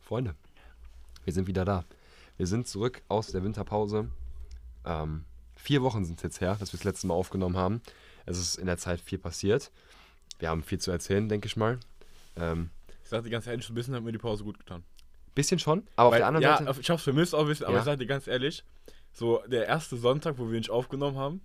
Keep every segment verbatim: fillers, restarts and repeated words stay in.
Freunde, wir sind wieder da. Wir sind zurück aus der Winterpause. Ähm, vier Wochen sind es jetzt her, dass wir das letzte Mal aufgenommen haben. Es ist in der Zeit viel passiert. Wir haben viel zu erzählen, denke ich mal. Ähm, ich sag dir ganz ehrlich, ein bisschen hat mir die Pause gut getan. Bisschen schon, aber Weil, auf der anderen ja, Seite... ich hab's vermisst auch ein bisschen, aber Ja. ich sag dir ganz ehrlich, so der erste Sonntag, wo wir nicht aufgenommen haben,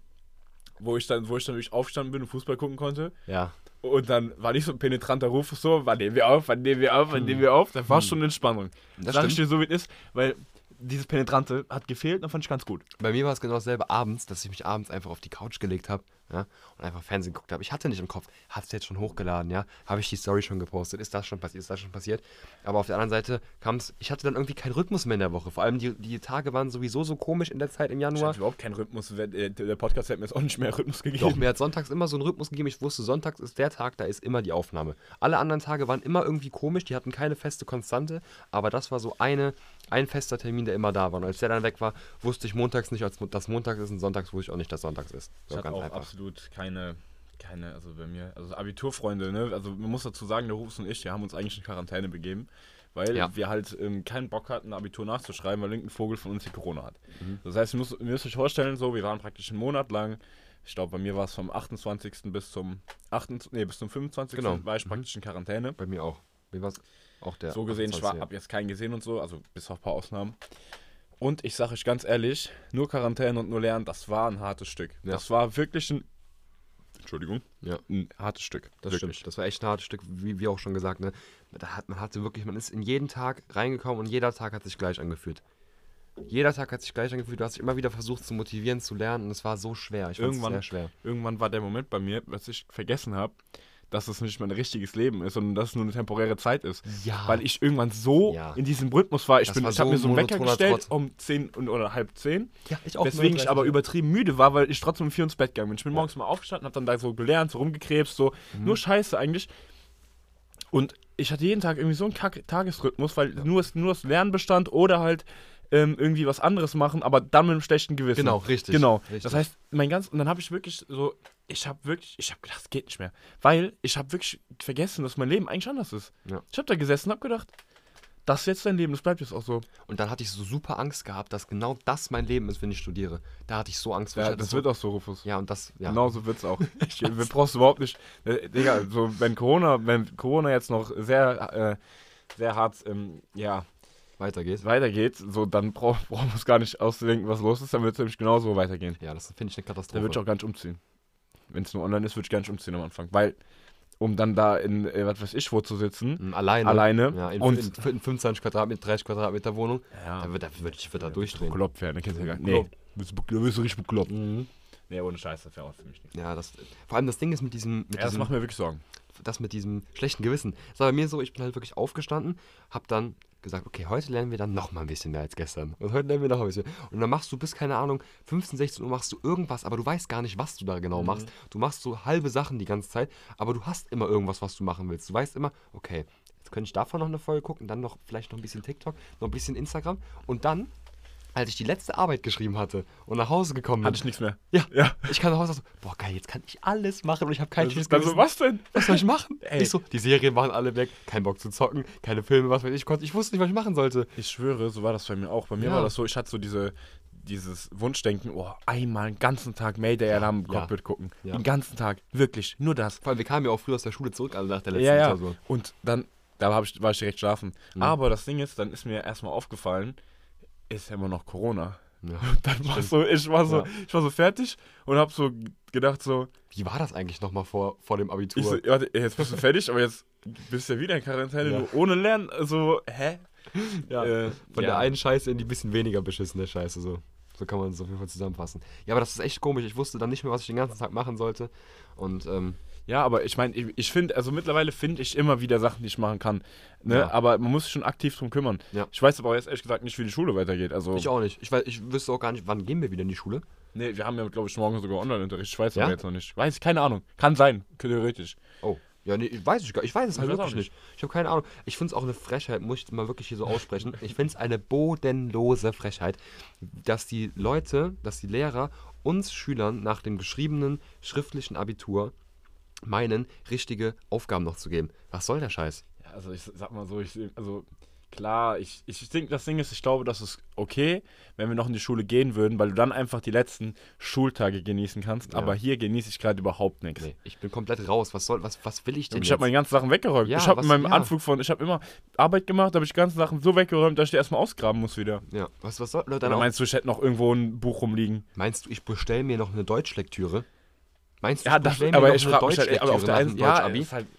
wo ich dann, wo ich dann wirklich aufgestanden bin und Fußball gucken konnte, Ja. und dann war nicht so ein penetranter Ruf, so, wann nehmen wir auf, wann nehmen wir auf, wann Hm. nehmen wir auf, da war Hm. schon Entspannung. Das Sag ich stimmt. dir so, wie es ist, weil dieses Penetrante hat gefehlt und fand ich ganz gut. Bei mir war es genau dasselbe abends, dass ich mich abends einfach auf die Couch gelegt habe, ja, und einfach Fernsehen geguckt habe. Ich hatte nicht im Kopf, hat es jetzt schon hochgeladen, ja? Habe ich die Story schon gepostet? Ist das schon passiert? Ist das schon passiert? Aber auf der anderen Seite kam es, ich hatte dann irgendwie keinen Rhythmus mehr in der Woche. Vor allem die, die Tage waren sowieso so komisch in der Zeit im Ich Januar. hatte überhaupt keinen Rhythmus, der Podcast hat mir jetzt auch nicht mehr Rhythmus gegeben. Doch, mir hat sonntags immer so einen Rhythmus gegeben. Ich wusste, sonntags ist der Tag, da ist immer die Aufnahme. Alle anderen Tage waren immer irgendwie komisch, die hatten keine feste Konstante, aber das war so eine, ein fester Termin, der immer da war. Und als der dann weg war, wusste ich montags nicht, als dass Montags ist, und sonntags wusste ich auch nicht, dass Sonntags ist. Ich So hatte ganz auch einfach. absolut keine, keine, also bei mir, also Abiturfreunde, ne, also man muss dazu sagen, der Rufus und ich, wir haben uns eigentlich in Quarantäne begeben, weil Ja. wir halt ähm, keinen Bock hatten, Abitur nachzuschreiben, weil irgendein Vogel von uns hier Corona hat. Mhm. Das heißt, ihr müsst, ihr müsst euch vorstellen, so, wir waren praktisch einen Monat lang, ich glaube, bei mir war es vom achtundzwanzigsten bis zum achtundzwanzigsten, nee, bis zum fünfundzwanzigsten Genau. war ich Mhm. praktisch in Quarantäne. Bei mir auch. Mir war es auch der. So gesehen, ich war, achtundzwanzigste. hab jetzt keinen gesehen und so, also bis auf ein paar Ausnahmen. Und ich sage euch ganz ehrlich, nur Quarantäne und nur Lernen, das war ein hartes Stück. Ja. Das war wirklich ein, Entschuldigung, Ja. ein hartes Stück. Das wirklich. stimmt. Das war echt ein hartes Stück, wie, wie auch schon gesagt, ne? Da hat, man hatte wirklich, man ist in jeden Tag reingekommen und jeder Tag hat sich gleich angefühlt. Jeder Tag hat sich gleich angefühlt. Du hast dich immer wieder versucht zu motivieren, zu lernen, und es war so schwer. Ich fand es Irgendwann- sehr schwer. Irgendwann war der Moment bei mir, was ich vergessen habe, dass es nicht mein richtiges Leben ist, sondern dass es nur eine temporäre Zeit ist. Ja. Weil ich irgendwann so Ja. in diesem Rhythmus war. Ich, Das bin, war ich habe so mir so einen Wecker monotoner gestellt Trott. um zehn und- oder halb zehn. Ja, ich auch. Deswegen ich aber neununddreißig. übertrieben müde war, weil ich trotzdem um vier ins Bett gegangen bin. Ich bin Ja. morgens mal aufgestanden, habe dann da so gelernt, so rumgekrebst, so Mhm. nur Scheiße eigentlich. Und ich hatte jeden Tag irgendwie so einen Kack Tagesrhythmus, weil Ja. nur, das, nur das Lernen bestand oder halt ähm, irgendwie was anderes machen, aber dann mit einem schlechten Gewissen. Genau, richtig. Genau. Richtig. Das heißt, mein ganz und dann habe ich wirklich so, ich habe wirklich, ich habe gedacht, das geht nicht mehr, weil ich habe wirklich vergessen, dass mein Leben eigentlich anders ist. Ja. Ich habe da gesessen, und habe gedacht, das ist jetzt dein Leben, das bleibt jetzt auch so. Und dann hatte ich so super Angst gehabt, dass genau das mein Leben ist, wenn ich studiere. Da hatte ich so Angst vor. Ich Ja, hatte das so, wird auch so, Rufus. Ja, und das, ja. Genau so wird's auch. Ich, wir brauchst überhaupt nicht. Äh, Digga, so wenn Corona, wenn Corona jetzt noch sehr, äh, sehr hart, ähm, ja, Weitergeht. weitergeht, so dann brauch, brauchen wir uns gar nicht auszudenken, was los ist, dann wird es nämlich genauso weitergehen. Ja, das finde ich eine Da Katastrophe. würde ich auch gar nicht umziehen. Wenn es nur online ist, würde ich gar nicht umziehen am Anfang. Weil, um dann da in, äh, was weiß ich, wo zu sitzen, Mhm, alleine. alleine Ja, in, und. in, in fünfundzwanzig Quadratmeter, dreißig Quadratmeter Wohnung. Ja, Da wird da würd ich würd da ja, durchdrehen. bekloppt werden, kennst du ja gar nicht. Bekloppt. Nee, bist du bekl- bist du richtig bekloppt. Mhm. Nee, ohne Scheiß, das wäre auch für mich nicht. Ja, das. Vor allem das Ding ist mit diesem. Mit Ja, das diesem macht mir wirklich Sorgen. das mit diesem schlechten Gewissen. Das war bei mir so, ich bin halt wirklich aufgestanden, hab dann gesagt, okay, heute lernen wir dann noch mal ein bisschen mehr als gestern. Und heute lernen wir noch ein bisschen. Und dann machst du bis, keine Ahnung, fünfzehn, sechzehn Uhr machst du irgendwas, aber du weißt gar nicht, was du da genau Mhm. machst. Du machst so halbe Sachen die ganze Zeit, aber du hast immer irgendwas, was du machen willst. Du weißt immer, okay, jetzt könnte ich davon noch eine Folge gucken, dann noch vielleicht noch ein bisschen TikTok, noch ein bisschen Instagram. Und dann, als ich die letzte Arbeit geschrieben hatte und nach Hause gekommen bin, Hatte ich nichts mehr. ja, Ja. ich kam nach Hause und so, boah geil, jetzt kann ich alles machen und ich habe kein Das schlechtes ist dann so, Gewissen. was denn? Was soll ich machen? Ey. Ich so, die Serien waren alle weg, kein Bock zu zocken, keine Filme, was weiß ich. Ich, konnte, ich wusste nicht, was ich machen sollte. Ich schwöre, so war das bei mir auch. Bei mir Ja. war das so, ich hatte so diese, dieses Wunschdenken, oh, einmal den ganzen Tag Mayday-Alarm im ja. Cockpit gucken. Ja. Den ganzen Tag. Wirklich, nur das. Vor allem, wir kamen ja auch früh aus der Schule zurück, also nach der letzten Ja, ja. Klausur. Und dann, da hab ich, war ich direkt schlafen. Mhm. Aber das Ding ist, dann ist mir erstmal aufgefallen, ist ja immer noch Corona. Ja. Dann war so, ich war so, Ja. ich war so fertig und hab so gedacht so, Wie war das eigentlich nochmal vor, vor dem Abitur? ich so, warte, jetzt bist du fertig, aber jetzt bist du ja wieder in Quarantäne, Ja. nur ohne Lernen. So, hä? ja. Äh, Von ja. der einen Scheiße in die bisschen weniger beschissene Scheiße, so. So kann man es auf jeden Fall zusammenfassen. Ja, aber das ist echt komisch. Ich wusste dann nicht mehr, was ich den ganzen Tag machen sollte. Und, ähm, Ja, aber ich meine, ich, ich finde, also mittlerweile finde ich immer wieder Sachen, die ich machen kann. Ne? Ja. Aber man muss sich schon aktiv drum kümmern. Ja. Ich weiß aber auch jetzt ehrlich gesagt nicht, wie die Schule weitergeht. Also, ich auch nicht. Ich, weiß, ich wüsste auch gar nicht, wann gehen wir wieder in die Schule? nee, wir haben ja, glaube ich, morgen sogar Online-Unterricht. Ich weiß Ja? aber jetzt noch nicht. Weiß, keine Ahnung. Kann sein, theoretisch. Oh. Ja, nee, ich weiß ich gar Ich weiß es halt Ich weiß wirklich auch nicht. Ich habe keine Ahnung. Ich finde es auch eine Frechheit, muss ich mal wirklich hier so aussprechen. Ich finde es eine bodenlose Frechheit, dass die Leute, dass die Lehrer uns Schülern nach dem geschriebenen schriftlichen Abitur meinen, richtige Aufgaben noch zu geben. Was soll der Scheiß? Ja, also ich sag mal so, ich, also klar, ich, ich denke, das Ding ist, ich glaube, das ist okay, wenn wir noch in die Schule gehen würden, weil du dann einfach die letzten Schultage genießen kannst. Ja. Aber hier genieße ich gerade überhaupt nichts. Nee, ich bin komplett raus. Was soll, was, was will ich denn Ich jetzt? habe meine ganzen Sachen weggeräumt. Ja, ich habe was- in meinem ja. Anflug von, ich habe immer Arbeit gemacht, habe ich die ganzen Sachen so weggeräumt, dass ich die erstmal ausgraben muss wieder. Ja, was, was soll Leute Oder dann auch, meinst du, ich hätte noch irgendwo ein Buch rumliegen? Meinst du, ich bestelle mir noch eine Deutschlektüre? Meinst du, Ja, ich das, bestell mir aber noch ich eine frage mich halt, ey, aber auf der nach einen dem ja, Deutsch-Abi? ist halt,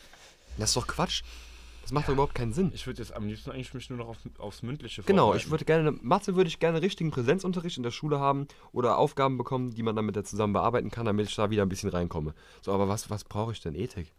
Das ist doch Quatsch. Das macht doch überhaupt keinen Sinn. ich würde jetzt am liebsten eigentlich mich nur noch auf, aufs Mündliche Genau, vorbereiten. ich würde gerne, Mathe würde ich gerne richtigen Präsenzunterricht in der Schule haben oder Aufgaben bekommen, die man dann mit der zusammen bearbeiten kann, damit ich da wieder ein bisschen reinkomme. So, aber was, was brauche ich denn? Ethik?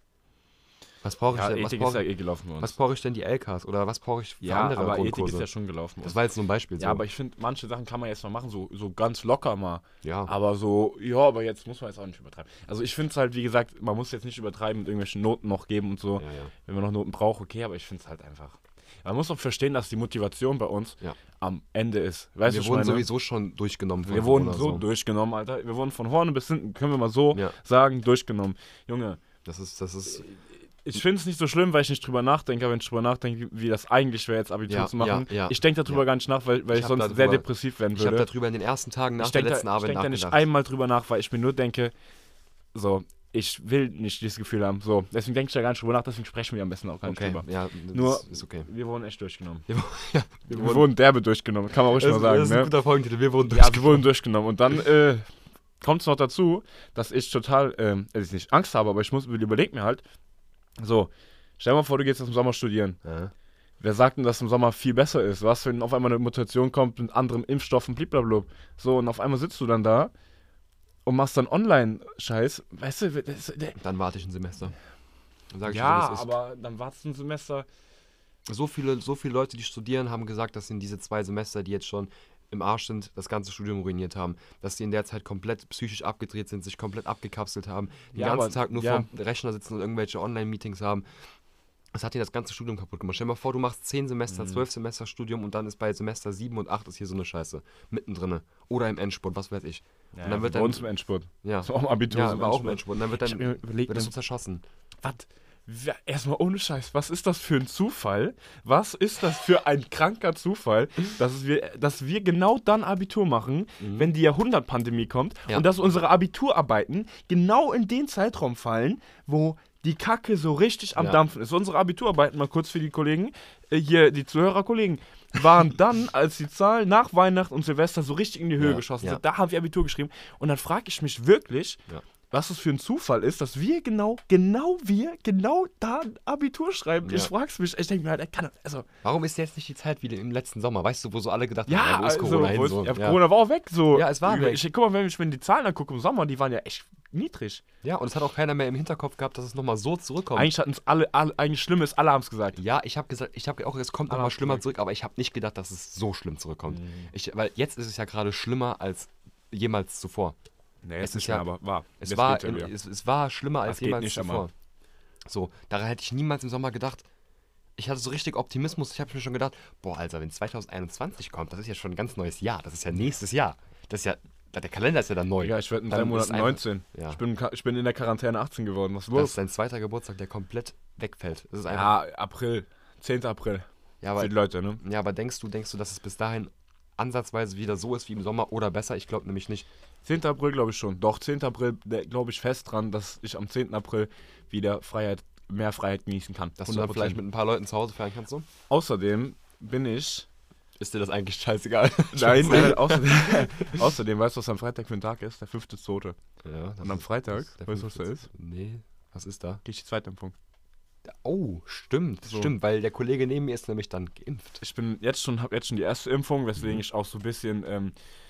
Was brauche ich Ja, denn? Was Ethik ist brauche ja eh gelaufen bei uns. was brauche ich denn die L Ks oder was brauche ich für ja, andere aber Ethik Grundkurse? ist ja schon gelaufen bei Das uns. war jetzt nur ein Beispiel. So. Ja, aber ich finde, manche Sachen kann man jetzt mal machen, so, so ganz locker mal. ja. Aber so, ja, aber jetzt muss man jetzt auch nicht übertreiben. Also ich finde es halt, wie gesagt, man muss jetzt nicht übertreiben mit irgendwelchen Noten noch geben und so. ja, ja. Wenn man noch Noten braucht, okay, aber ich finde es halt einfach. Man muss auch verstehen, dass die Motivation bei uns Ja. am Ende ist. Weißt Wir du, wurden ich meine? sowieso schon durchgenommen von Wir wurden Corona, so durchgenommen, Alter. Wir wurden von vorne bis hinten, können wir mal so Ja. sagen, durchgenommen. Junge, Das ist, das ist, ich finde es nicht so schlimm, weil ich nicht drüber nachdenke, aber wenn ich drüber nachdenke, wie, wie das eigentlich wäre, jetzt Abitur Ja, zu machen. ja, ja. Ich denke darüber Ja. gar nicht nach, weil, weil Ich ich, hab sonst darüber- sehr depressiv werden ich habe würde. darüber in den ersten Tagen nach Ich der denke letzten da, ich Arbeit denk da nicht nachgedacht. einmal drüber nach, weil ich mir nur denke, so, ich will nicht dieses Gefühl haben. So, deswegen denke ich da gar nicht drüber nach, deswegen sprechen wir am besten auch gar nicht Okay, drüber. ja, das Nur- ist okay. Wir wurden echt durchgenommen. Ja, ja, Wir, wurden derbe durchgenommen, kann man ruhig mal sagen. das ist ein Ne? guter Folgentitel. Wir wurden Ja, wir wurden durchgenommen. Und dann äh, kommt es noch dazu, dass ich total, ähm, also ich nicht Angst habe, aber ich muss überleg mir halt, so, stell dir mal vor, du gehst jetzt im Sommer studieren. Ja. Wer sagt denn, dass im Sommer viel besser ist? Was, wenn auf einmal eine Mutation kommt mit anderen Impfstoffen, blablabla. So, und auf einmal sitzt du dann da und machst dann Online-Scheiß. Weißt du, das, der, Dann warte ich ein Semester. Dann sag ich ja, dir, wie es ist. aber dann wartest du ein Semester. So viele, so viele Leute, die studieren, haben gesagt, dass sie in diese zwei Semester, die jetzt schon im Arsch sind, das ganze Studium ruiniert haben. Dass sie in der Zeit komplett psychisch abgedreht sind, sich komplett abgekapselt haben, den Ja, ganzen aber- Tag nur ja. vor dem Rechner sitzen und irgendwelche Online-Meetings haben. Das hat ihnen das ganze Studium kaputt gemacht. Stell dir mal vor, du machst zehn Semester, Mhm. zwölf Semester Studium und dann ist bei Semester sieben und acht ist hier so eine Scheiße. Mittendrin. Oder im Endspurt, was weiß ich. Ja, Und dann wird bei dann- uns im Endspurt. Ja, Das war auch im Abitur. ja so im war auch im Endspurt. Endspurt. Und dann wird Ich hab dann mir überlegt, wird das ne, so zerschossen. was? Ja, erstmal ohne Scheiß, was ist das für ein Zufall? Was ist das für ein kranker Zufall, dass wir, dass wir genau dann Abitur machen, Mhm. wenn die Jahrhundertpandemie kommt Ja. und dass unsere Abiturarbeiten genau in den Zeitraum fallen, wo die Kacke so richtig am Ja. Dampfen ist. Unsere Abiturarbeiten, mal kurz für die Kollegen, äh, hier die Zuhörerkollegen, waren dann, als die Zahlen nach Weihnachten und Silvester so richtig in die Höhe Ja, geschossen ja. sind, da haben wir Abitur geschrieben und dann frage ich mich wirklich, Ja. was es für ein Zufall ist, dass wir genau, genau wir, genau da ein Abitur schreiben. Ja. Ich frag's mich, ich denke mir halt, er kann, also, Warum ist jetzt nicht die Zeit wie im letzten Sommer? Weißt du, wo so alle gedacht ja, haben, wo ist also, Corona hin? wo ist- So. ja, Ja. Corona war auch weg, so. Ja, es war weg. Ich, guck mal, wenn ich mir die Zahlen angucke im Sommer, die waren ja echt niedrig. ja, und es hat auch keiner mehr im Hinterkopf gehabt, dass es nochmal so zurückkommt. Eigentlich hatten es alle, alle, eigentlich schlimm ist, alle haben es gesagt. Ja, ich habe gesagt, ich habe auch, es kommt Aber nochmal hast schlimmer gesagt. zurück, aber ich habe nicht gedacht, dass es so schlimm zurückkommt. Mhm. Ich, weil jetzt ist es ja gerade schlimmer als jemals zuvor. Nee, Es es ist ist ja- ja, aber war. Es Jetzt war, geht's ja in, wieder. es, es war schlimmer als Das geht jemals nicht zuvor. einmal. So, daran hätte ich niemals im Sommer gedacht. Ich hatte so richtig Optimismus. Ich habe mir schon gedacht, boah, Alter, wenn zwanzig einundzwanzig kommt, das ist ja schon ein ganz neues Jahr. Das ist ja nächstes Jahr. Das ist ja, der Kalender ist ja dann neu. Digga, ich werde in Dann drei ist Monaten einfach- neunzehn. Ja. Ich, bin, im Ka- ich bin in der Quarantäne achtzehn geworden. Was ist Das los? ist dein zweiter Geburtstag, der komplett wegfällt. Das ist einfach, Ja, April. zehnten April. ja, Für aber, die Leute, ne? ja, aber denkst du, denkst du, dass es bis dahin ansatzweise wieder so ist wie im Sommer oder besser? Ich glaube nämlich nicht. zehnten April glaube ich schon. Doch, zehnten April glaube ich fest dran, dass ich am zehnten April wieder Freiheit, mehr Freiheit genießen kann. Dass du dann vielleicht mit ein paar Leuten zu Hause feiern kannst, so? Außerdem bin ich. Ist dir das eigentlich scheißegal? Nein, nein, außerdem, außerdem, weißt du, was am Freitag für ein Tag ist? Der fünfte Zweite. Ja, das Und am ist- Freitag, das ist der weißt du, was da fünfte. ist? Nee, was ist da? Gehe ich die Zweitimpfung. Oh, stimmt, So. stimmt, weil der Kollege neben mir ist nämlich dann geimpft. Ich bin jetzt schon, habe jetzt schon die erste Impfung, weswegen ich auch so ein bisschen, ähm,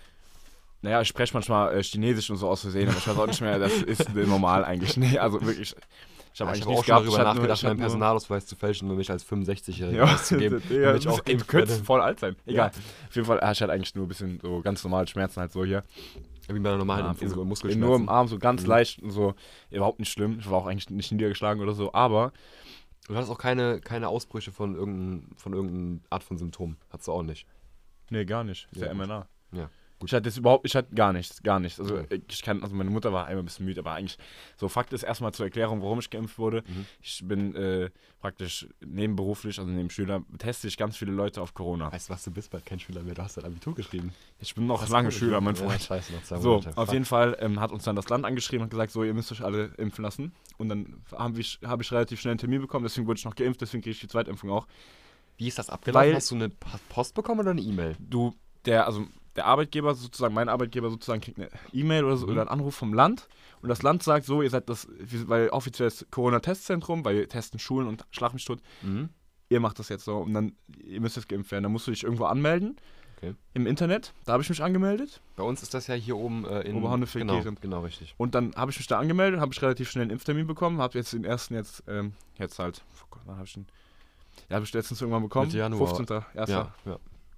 naja, ich spreche manchmal äh, Chinesisch und so aus Versehen, aber ich weiß auch nicht mehr, das ist äh, normal eigentlich. Nee, also wirklich, ich habe Ja, eigentlich ich habe nichts auch schon gehabt. darüber ich hatte nur- nachgedacht, ich hatte meinen nur- Personalausweis zu fälschen und mich als fünfundsechzigjähriger Ja, auszugeben, ja, damit ich auch du geimpft könntest werde. voll alt sein. Egal. Ja. Auf jeden Fall, äh, ich hatte eigentlich nur ein bisschen so ganz normale Schmerzen halt so hier. Wie bei einer normalen Ja, Impfung, so so nur im Muskelschmerzen. Arm, so ganz Mhm. leicht und so. Überhaupt nicht schlimm. Ich war auch eigentlich nicht niedergeschlagen oder so, aber Du hattest auch keine, keine Ausbrüche von irgendeiner von irgendeiner Art von Symptom. Hattest du auch nicht. nee, gar nicht. Ist ja, Ja, M gut. R N A. Ja. Gut. Ich hatte jetzt überhaupt, ich hatte gar nichts, gar nichts. Also ich kann, also meine Mutter war einmal ein bisschen müde, aber eigentlich so Fakt ist erstmal zur Erklärung, warum ich geimpft wurde. Mhm. Ich bin äh, praktisch nebenberuflich, also neben Schüler, teste ich ganz viele Leute auf Corona. Weißt du, was du bist? Bald kein Schüler mehr. Du hast dein Abitur geschrieben. Ich bin noch Das lange cool, Schüler, mein ja, Freund. scheiße, noch zwei So, Monate. auf Fuck. jeden Fall ähm, hat uns dann das Land angeschrieben und gesagt, so, ihr müsst euch alle impfen lassen. Und dann habe ich, hab ich relativ schnell einen Termin bekommen, deswegen wurde ich noch geimpft, deswegen kriege ich die Zweitimpfung auch. Wie ist das abgelaufen? Weil- Hast du eine Pa- Post bekommen oder eine E-Mail? Du, der, also der Arbeitgeber sozusagen, mein Arbeitgeber sozusagen kriegt eine E-Mail oder so, Mhm. oder einen Anruf vom Land und das Land sagt so, ihr seid das, weil offiziell ist Corona-Testzentrum, weil wir testen Schulen und Schlag mich tot, Mhm. ihr macht das jetzt so und dann, ihr müsst jetzt geimpft werden. Dann musst du dich irgendwo anmelden, Okay. im Internet, da habe ich mich angemeldet Bei uns ist das ja hier oben äh, in... Oberhonnefeld, genau, Gehren. genau, richtig. und dann habe ich mich da angemeldet, habe ich relativ schnell einen Impftermin bekommen, habe jetzt den ersten jetzt, ähm, jetzt halt, oh Gott, wann habe ich den, ja, habe ich letztens irgendwann bekommen, Mitte Januar. fünfzehnter erster Ja, ja.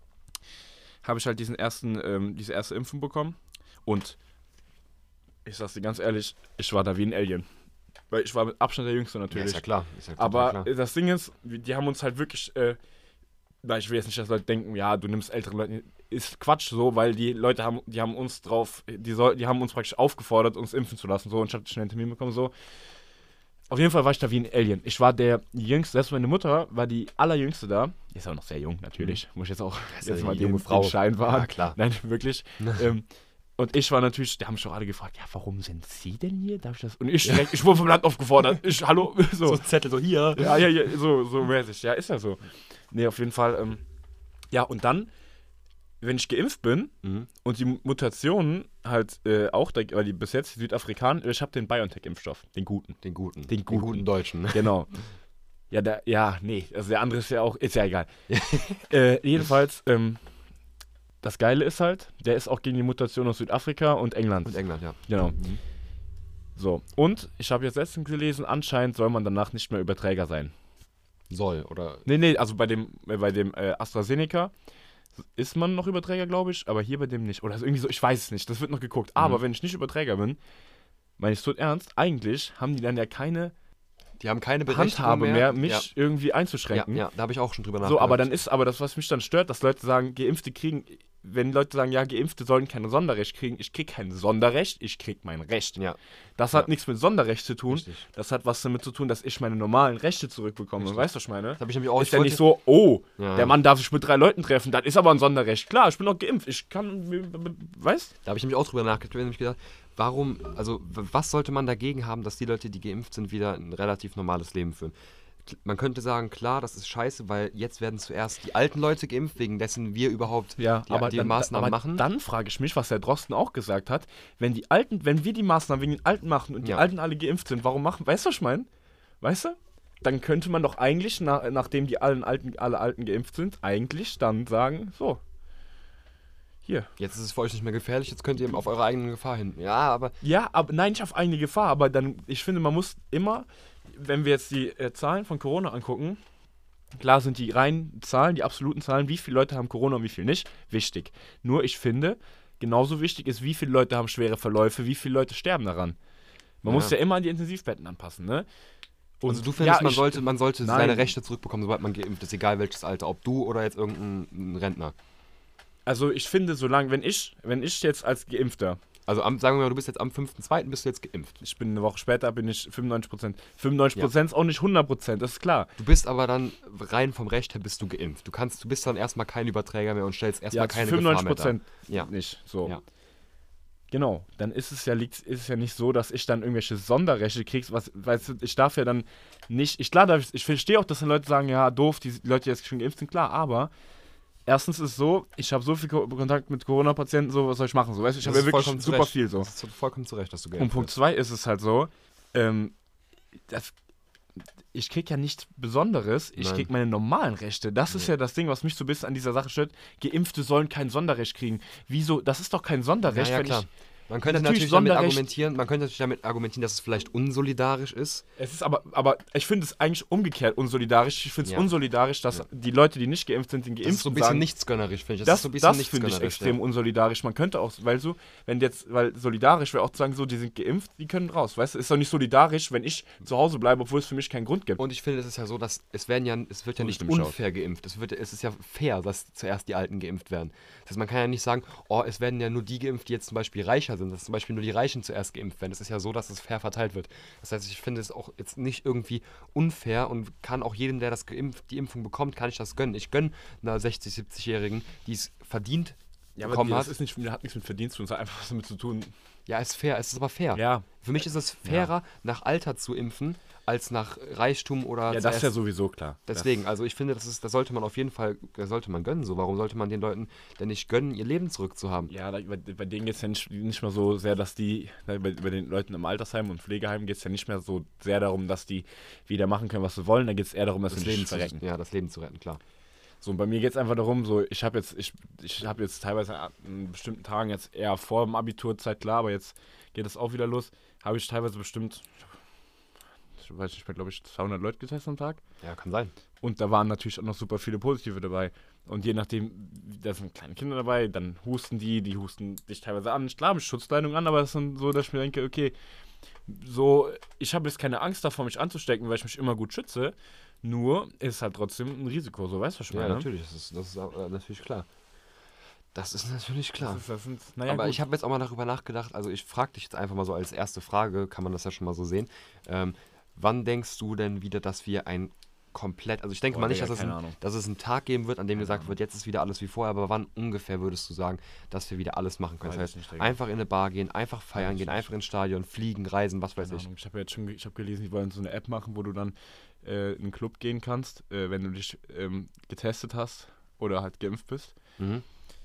habe ich halt diesen ersten, ähm, diese erste Impfung bekommen. Und ich sag's dir ganz ehrlich, ich war da wie ein Alien. Weil ich war mit Abstand der Jüngste Ja, natürlich. ist ja klar. Ist ja total Aber klar. äh, das Ding ist, wir- die haben uns halt wirklich, äh, na, ich will jetzt nicht, dass Leute denken, ja, du nimmst ältere Leute. Ist Quatsch so, weil die Leute haben, die haben uns drauf, die, soll, die haben uns praktisch aufgefordert, uns impfen zu lassen. So, und ich hatte schnell einen Termin bekommen, so. Auf jeden Fall war ich da wie ein Alien. Ich war der Jüngste, selbst meine Mutter war die allerjüngste da. Die ist auch noch sehr jung, natürlich. Muss ich jetzt auch ist ja jetzt die mal junge den, Frau. den Schein wahren. Ja, klar. Nein, wirklich. ähm, und ich war natürlich, die haben mich auch alle gefragt, ja, warum sind Sie denn hier? Darf ich das? Und ich direkt, ich wurde vom Land aufgefordert. Ich, hallo, so. So ein Zettel, so hier. Ja, ja, ja, so, so mäßig. Ja, ist ja so. Nee, auf jeden Fall. Ähm, ja, und dann, wenn ich geimpft bin Mhm. und die Mutationen halt äh, auch, da, weil die bis jetzt Südafrikaner, ich habe den BioNTech-Impfstoff, den guten. Den guten. Den guten. Deutschen. Ne? Genau. Ja, der, ja, nee, also der andere ist ja auch, ist ja egal. äh, jedenfalls, ähm, das Geile ist halt, der ist auch gegen die Mutation aus Südafrika und England. Und England, ja. Genau. Mhm. So. Und ich habe jetzt letztens gelesen, anscheinend soll man danach nicht mehr Überträger sein. Soll, oder? Nee, nee, also bei dem, äh, bei dem äh, AstraZeneca ist man noch Überträger, glaube ich, aber hier bei dem nicht. Oder irgendwie so, ich weiß es nicht, das wird noch geguckt. Aber Mhm. wenn ich nicht Überträger bin, meine ich es tot ernst, eigentlich haben die dann ja keine Die haben keine Berechtigung Handhabe mehr, mich Ja. irgendwie Ja, einzuschränken. ja, da habe ich auch schon drüber So, nachgedacht. aber dann ist, aber das, was mich dann stört, dass Leute sagen, Geimpfte kriegen, wenn Leute sagen, ja, Geimpfte sollen kein Sonderrecht kriegen, ich krieg kein Sonderrecht, ich krieg mein Recht. Ja, Das hat Ja. nichts mit Sonderrecht zu tun, richtig. das hat was damit zu tun, dass ich meine normalen Rechte zurückbekomme. Richtig. Weißt du, was ich meine? Das habe ich nämlich auch. Ist ich ja wollte- nicht so, oh, Ja. der Mann darf sich mit drei Leuten treffen, das ist aber ein Sonderrecht. Klar, ich bin doch geimpft, ich kann, weißt Da habe ich nämlich auch drüber nachgedacht. Ich habe nämlich gedacht, warum, also w- was sollte man dagegen haben, dass die Leute, die geimpft sind, wieder ein relativ normales Leben führen? Kl- Man könnte sagen, klar, das ist scheiße, weil jetzt werden zuerst die alten Leute geimpft, wegen dessen wir überhaupt Ja, die, aber, die dann, Maßnahmen aber machen. dann frage ich mich, was der Drosten auch gesagt hat, wenn die Alten, wenn wir die Maßnahmen wegen den Alten machen und die Ja. Alten alle geimpft sind, warum machen, weißt du, was ich meine? Weißt du? Dann könnte man doch eigentlich, na, nachdem die allen Alten, alle Alten geimpft sind, eigentlich dann sagen, so, hier. Jetzt ist es für euch nicht mehr gefährlich, jetzt könnt ihr auf eure eigene Gefahr hin. Ja, aber Ja, aber nein, nicht auf eigene Gefahr, aber dann, ich finde, man muss immer, wenn wir jetzt die äh, Zahlen von Corona angucken, klar sind die reinen Zahlen, die absoluten Zahlen, wie viele Leute haben Corona und wie viele nicht, wichtig. Nur ich finde, genauso wichtig ist, wie viele Leute haben schwere Verläufe, wie viele Leute sterben daran. Man Ja. muss ja immer an die Intensivbetten anpassen, ne? Und also du findest, ja, man ich- sollte, man sollte Nein. seine Rechte zurückbekommen, sobald man geimpft ist, egal welches Alter, ob du oder jetzt irgendein Rentner. Also ich finde, solange, wenn ich, wenn ich jetzt als Geimpfter, Also am, sagen wir mal, du bist jetzt am fünften zweiten bist du jetzt geimpft. ich bin eine Woche später, bin ich fünfundneunzig Prozent. fünfundneunzig Prozent ist auch nicht hundert Prozent, das ist klar. Du bist aber dann rein vom Recht her bist du geimpft. Du kannst, du bist dann erstmal kein Überträger mehr und stellst erstmal Ja, keine fünfundneunzig Gefahr mehr Prozent dar. Ja. nicht, so. Ja. Genau, dann ist es ja liegt, ist es ja nicht so, dass ich dann irgendwelche Sonderrechte kriege, was, weißt du, ich darf ja dann nicht, ich klar, darf ich, ich verstehe auch, dass dann Leute sagen, ja, doof, die Leute, die jetzt schon geimpft sind, klar, aber erstens ist es so, ich habe so viel Ko Kontakt mit Corona-Patienten, so, was soll ich machen, so, weißt du, ich Das habe ja ist wirklich vollkommen super zurecht. viel, so. Das ist vollkommen zurecht, dass du Und geimpft Punkt bist. zwei ist es halt so, ähm, das, ich krieg ja nichts Besonderes, ich Nein. krieg meine normalen Rechte. Das ist Ja. ja das Ding, was mich so ein bisschen an dieser Sache stört. Geimpfte sollen kein Sonderrecht kriegen. Wieso? Das ist doch kein Sonderrecht, Ja, ja, wenn klar. ich. Man könnte natürlich natürlich damit Sonderrecht- argumentieren, man könnte natürlich damit argumentieren, dass es vielleicht unsolidarisch ist. Es ist aber, aber ich finde es eigentlich umgekehrt unsolidarisch. Ich finde es Ja. unsolidarisch, dass Ja. die Leute, die nicht geimpft sind, den Das Geimpften ist so ein bisschen sagen, nichtsgönnerisch, finde ich. Das, ist so ein bisschen das finde ich nichtsgönnerisch, extrem ja. unsolidarisch. Man könnte auch, weil so, wenn jetzt, weil solidarisch wäre auch zu sagen, so, die sind geimpft, die können raus. Weißt du, ist doch nicht solidarisch, wenn ich zu Hause bleibe, obwohl es für mich keinen Grund gibt. Und ich finde, es ist ja so, dass es werden ja, es wird ja So nicht stimmt schon. unfair geimpft. Es, wird, es ist ja fair, dass zuerst die Alten geimpft werden. Das heißt, man kann ja nicht sagen, oh, es werden ja nur die geimpft, die jetzt zum Beispiel reicher sind, dass zum Beispiel nur die Reichen zuerst geimpft werden. Es ist ja so, dass es fair verteilt wird. Das heißt, ich finde es auch jetzt nicht irgendwie unfair und kann auch jedem, der das geimpft, die Impfung bekommt, kann ich das gönnen. Ich gönne einer sechzig-, siebzig-Jährigen, die es verdient Ja, bekommen das hat. ist nicht, hat nichts mit Verdienst zu tun, es hat einfach was damit zu tun. Ja, ist fair, es ist aber fair. Ja, Für mich ist es fairer, nach Alter zu impfen, als nach Reichtum oder ja das zuerst- ist ja sowieso klar. Deswegen, also ich finde, das ist, das sollte man auf jeden Fall, das sollte man gönnen. So, warum sollte man den Leuten denn nicht gönnen, ihr Leben zurückzuhaben? Das, ja, da, bei, bei denen geht es ja nicht, nicht mehr so sehr, dass die, bei, bei den Leuten im Altersheim und Pflegeheim geht es ja nicht mehr so sehr darum, dass die wieder machen können, was sie wollen. Da geht es eher darum, dass Das sie Leben nicht zu verrecken. Ja, das Leben zu retten, klar. So, und bei mir geht es einfach darum, so, ich habe jetzt, ich, ich habe jetzt teilweise an bestimmten Tagen jetzt eher vor dem Abiturzeit, klar, aber jetzt geht es auch wieder los, habe ich teilweise bestimmt, ich weiß nicht mehr, glaube ich, zweihundert Leute getestet am Tag. Ja, kann sein. Und da waren natürlich auch noch super viele Positive dabei. Und je nachdem, da sind kleine Kinder dabei, dann husten die, die husten dich teilweise an. Klar habe ich Schutzkleidung an, aber es ist dann so, dass ich mir denke, okay, so, ich habe jetzt keine Angst davor, mich anzustecken, weil ich mich immer gut schütze. Nur ist halt trotzdem ein Risiko, so, weißt du, was ich Ja, meine? natürlich, das ist, das ist äh, natürlich klar. Das ist natürlich klar. Das ist, das sind, naja, Aber gut. ich habe jetzt auch mal darüber nachgedacht, also ich frage dich jetzt einfach mal so als erste Frage, kann man das ja schon mal so sehen. Ähm, wann denkst du denn wieder, dass wir ein komplett, also ich denke Boah, mal nicht, Digga, dass es, keine ein, Ahnung. dass es einen Tag geben wird, an dem Keine gesagt Ahnung. wird, jetzt ist wieder alles wie vorher, aber wann ungefähr würdest du sagen, dass wir wieder alles machen können? Weiß Das ich heißt, nicht, Digga. einfach in eine Bar gehen, einfach feiern ich gehen, nicht. einfach ins Stadion, fliegen, reisen, was weiß Keine ich. Ahnung. Ich habe jetzt schon, ge- ich habe gelesen, die wollen so eine App machen, wo du dann äh, in einen Club gehen kannst, äh, wenn du dich ähm, getestet hast oder halt geimpft bist. Mhm.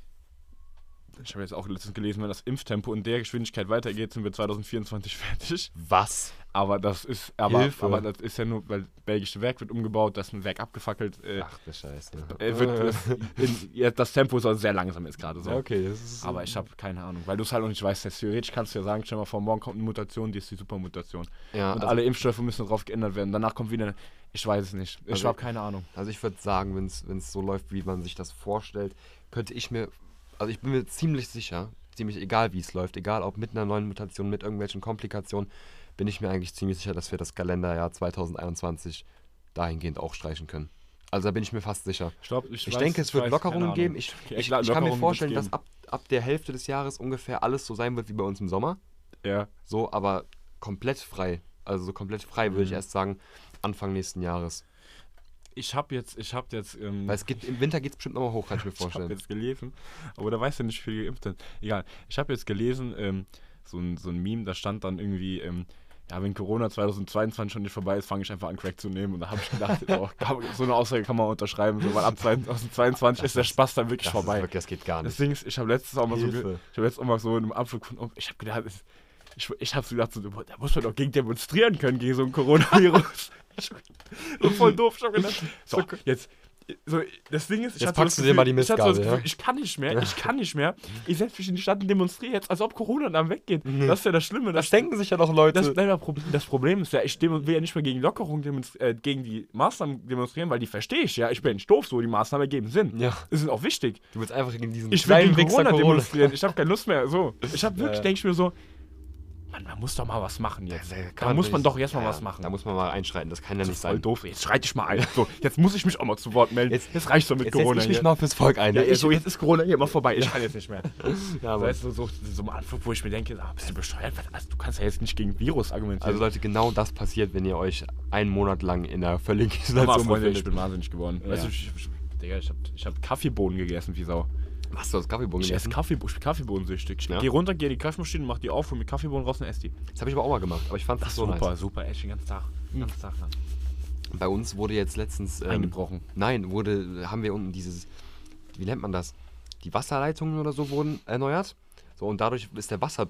Ich habe jetzt auch letztens gelesen, wenn das Impftempo in der Geschwindigkeit weitergeht, sind wir zwanzig vierundzwanzig fertig. Was? Aber das ist, aber, Hilfe. aber das ist ja nur, weil das belgische Werk wird umgebaut, da ist ein Werk abgefackelt. Äh, Ach du Scheiße. äh, wird, das, in, ja, das Tempo ist auch sehr langsam jetzt gerade so. Ja, okay, das ist Aber ich habe keine Ahnung, weil du es halt auch nicht weißt. Jetzt theoretisch kannst du ja sagen, stell mal vor, morgen kommt eine Mutation, die ist die Supermutation. ja, Und also, alle Impfstoffe müssen darauf geändert werden. Danach kommt wieder, eine, ich weiß es nicht. Ich Also- habe keine Ahnung. Also ich würde sagen, wenn es so läuft, wie man sich das vorstellt, könnte ich mir, also ich bin mir ziemlich sicher, ziemlich egal wie es läuft, egal ob mit einer neuen Mutation, mit irgendwelchen Komplikationen, bin ich mir eigentlich ziemlich sicher, dass wir das Kalenderjahr zwanzig einundzwanzig dahingehend auch streichen können. Also da bin ich mir fast sicher. Ich, glaub, Ich denke, es wird Lockerungen geben. Ich, Ja, ich, klar, ich kann mir Lockerungen vorstellen, wird's dass ab, ab der Hälfte des Jahres ungefähr alles so sein wird wie bei uns im Sommer. Ja. So, aber komplett frei. Also so komplett frei würde ich Mhm. erst sagen, Anfang nächsten Jahres. Ich habe jetzt, ich habe jetzt, ähm, Weil es geht, im Winter geht es bestimmt nochmal hoch, kann ich mir ich habe vorstellen. jetzt gelesen, aber da weißt du nicht, wie viel geimpft sind. Egal. Ich habe jetzt gelesen, ähm, so ein, so ein Meme, da stand dann irgendwie, ähm, ja, wenn Corona zwanzig zweiundzwanzig schon nicht vorbei ist, fange ich einfach an, Crack zu nehmen. Und da habe ich gedacht, oh, kann man- so eine Aussage kann man unterschreiben, so, weil ab zwanzig zweiundzwanzig ist der Spaß dann wirklich Das, vorbei. ist wirklich, das geht gar Das nicht. Ding ist, ich habe letztens auch mal so, ge- Hilfe. ich habe letztens auch mal so in einem Apfel gefunden, oh, ich habe gedacht, es- ich, ich habe so gedacht, so, boah, da muss man doch gegen demonstrieren können, gegen so ein Coronavirus. So voll doof, ich hab gedacht, so, jetzt, so, das Ding ist, ich Jetzt hatte so packst das du dir mal Gefühl- die ich hatte so das Mistgabel, Gefühl, ich kann nicht mehr, ich kann nicht mehr, ich setze mich in die Stadt und demonstriere jetzt, als ob Corona dann weggeht. Das ist ja das Schlimme. Das denken sich ja doch Leute. Das, nein, das Pro- das Problem ist ja, ich demo- will ja nicht mehr gegen Lockerung, demonstri- äh, gegen die Maßnahmen demonstrieren, weil die verstehe ich ja. Ich bin nicht doof, so, die Maßnahmen ergeben Sinn. ja, Die sind auch wichtig. du willst einfach gegen diesen Ich will gegen Wichser Corona demonstrieren. Ich habe keine Lust mehr. So, ich habe wirklich, Ja. denke ich mir so, Mann, man muss doch mal was machen jetzt. Da Da, kann muss man nicht- doch jetzt mal ja, was machen. Da muss man mal einschreiten, das kann ja Das nicht ist voll sein. doof. Jetzt schreit ich mal ein. So, jetzt muss ich mich auch mal zu Wort melden. Jetzt- Jetzt, reicht's doch mit Jetzt setz Corona ich mich hier. mal fürs Volk ein. Ja, ne? ja, ich, so, jetzt ist Corona hier mal vorbei. Ich kann jetzt nicht mehr. ja, So, aber, weißt du, so, so am Anfang, wo ich mir denke, ah, bist du bescheuert? Also, du kannst ja jetzt nicht gegen Virus argumentieren. also Leute, genau das passiert, wenn ihr euch einen Monat lang in einer völligen Sag Isolation mal, Freunde, ich befindet. bin wahnsinnig geworden. Ja. Weißt du, ich, ich, Digga, ich hab, ich hab Kaffeebohnen gegessen wie Sau. Was, du hast Kaffeebohnen Ich esse gegessen? Kaffeebohnen, ich bin Kaffeebohnensüchtig. Ich Ja. geh runter, geh in die Kaffeemaschine, mach die auf und mit Kaffeebohnen raus und ess die. Das habe ich aber auch mal gemacht, aber ich fand das so super, nice. super, ess den ganzen Tag. Den ganzen Tag lang. Bei uns wurde jetzt letztens... Ähm, Eingebrochen. Nein, wurde, haben wir unten dieses, wie nennt man das? Die Wasserleitungen oder so wurden erneuert. So, und dadurch ist der Wasserdruck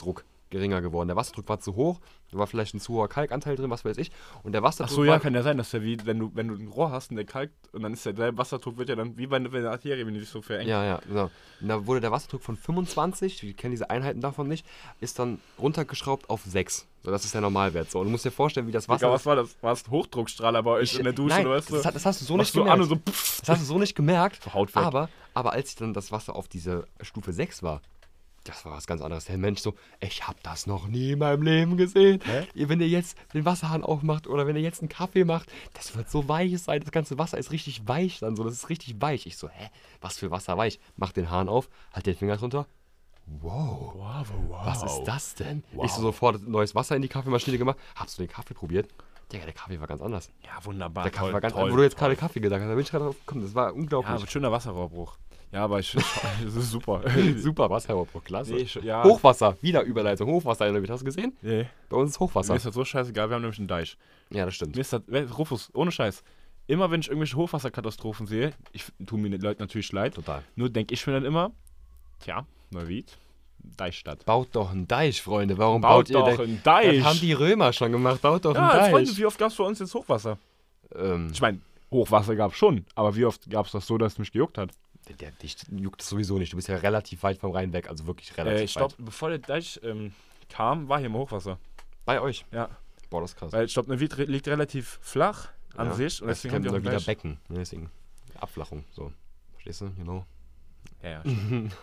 geringer geworden. Der Wasserdruck war zu hoch, da war vielleicht ein zu hoher Kalkanteil drin, was weiß ich. Und der Wasserdruck Achso, ja, war, kann ja sein, dass der wie, wenn du, wenn du ein Rohr hast und der kalkt und dann ist der, der Wasserdruck wird ja dann wie bei einer Arterie, wenn die sich so verengt. Ja, ja, genau. Und da wurde der Wasserdruck von fünfundzwanzig, wir kennen diese Einheiten davon nicht, ist dann runtergeschraubt auf sechs. So, das ist der Normalwert. So, und du musst dir vorstellen, wie das Wasser... Digga, was war das? War es ein Hochdruckstrahler bei euch Ich- in der Dusche? Nein, oder was? das, hat- das hast du so nicht Machst du gemerkt. an und so, pff, Das hast du so nicht gemerkt. So Haut weg. Aber, aber als dann das Wasser auf diese Stufe sechs war, das war was ganz anderes. Der Mensch so, ich hab das noch nie in meinem Leben gesehen. Hä? Ihr, wenn ihr jetzt den Wasserhahn aufmacht oder wenn ihr jetzt einen Kaffee macht, das wird so weich sein. Das ganze Wasser ist richtig weich dann so. Das ist richtig weich. Ich so, hä? Was für Wasser weich? Mach den Hahn auf, halt den Finger drunter. Wow. wow, wow. Was ist das denn? Wow. Ich so sofort neues Wasser in die Kaffeemaschine gemacht. Hast du den Kaffee probiert? Digga, der Kaffee war ganz anders. Ja, wunderbar. Der Kaffee toll, war ganz toll, anders. Wo du jetzt toll. gerade Kaffee gedacht hast, da bin ich gerade drauf gekommen. Das war Ja, unglaublich. aber schöner Wasserrohrbruch. Ja, aber ich, das ist super. Super Wasserrohrbruch, klasse. Nee, ich- ja. Hochwasser, wieder Überleitung. Hochwasser, hast du gesehen? Nee. Bei uns ist Hochwasser. Mir ist das so scheißegal, wir haben nämlich einen Deich. Ja, das stimmt. Mir ist das, Rufus, ohne Scheiß. Immer wenn ich irgendwelche Hochwasserkatastrophen sehe, ich tue mir den Leuten natürlich leid, Total. nur denke ich mir dann immer, tja, Neuwied, Deichstadt. Baut doch einen Deich, Freunde. Warum Baut baut, doch ihr denn? einen Deich. Das haben die Römer schon gemacht. Baut doch Ja, einen als Freunde, Deich. wie oft gab es bei uns jetzt Hochwasser? Ähm, Ich meine, Hochwasser gab es schon, aber wie oft gab es das so, dass es mich gejuckt hat? der, der, dich juckt es sowieso nicht. Du bist ja relativ weit vom Rhein weg. Also wirklich relativ Äh, ich weit. glaube, bevor der Deich ähm, kam, war hier mal Hochwasser. Bei euch? Ja, Boah, das ist krass. weil ich glaube, Neuwied re- liegt relativ flach an Ja, sich und das deswegen haben die auch wieder einen Deich. Becken. Ne, deswegen Abflachung. So. Verstehst du? Genau. Ja, ja.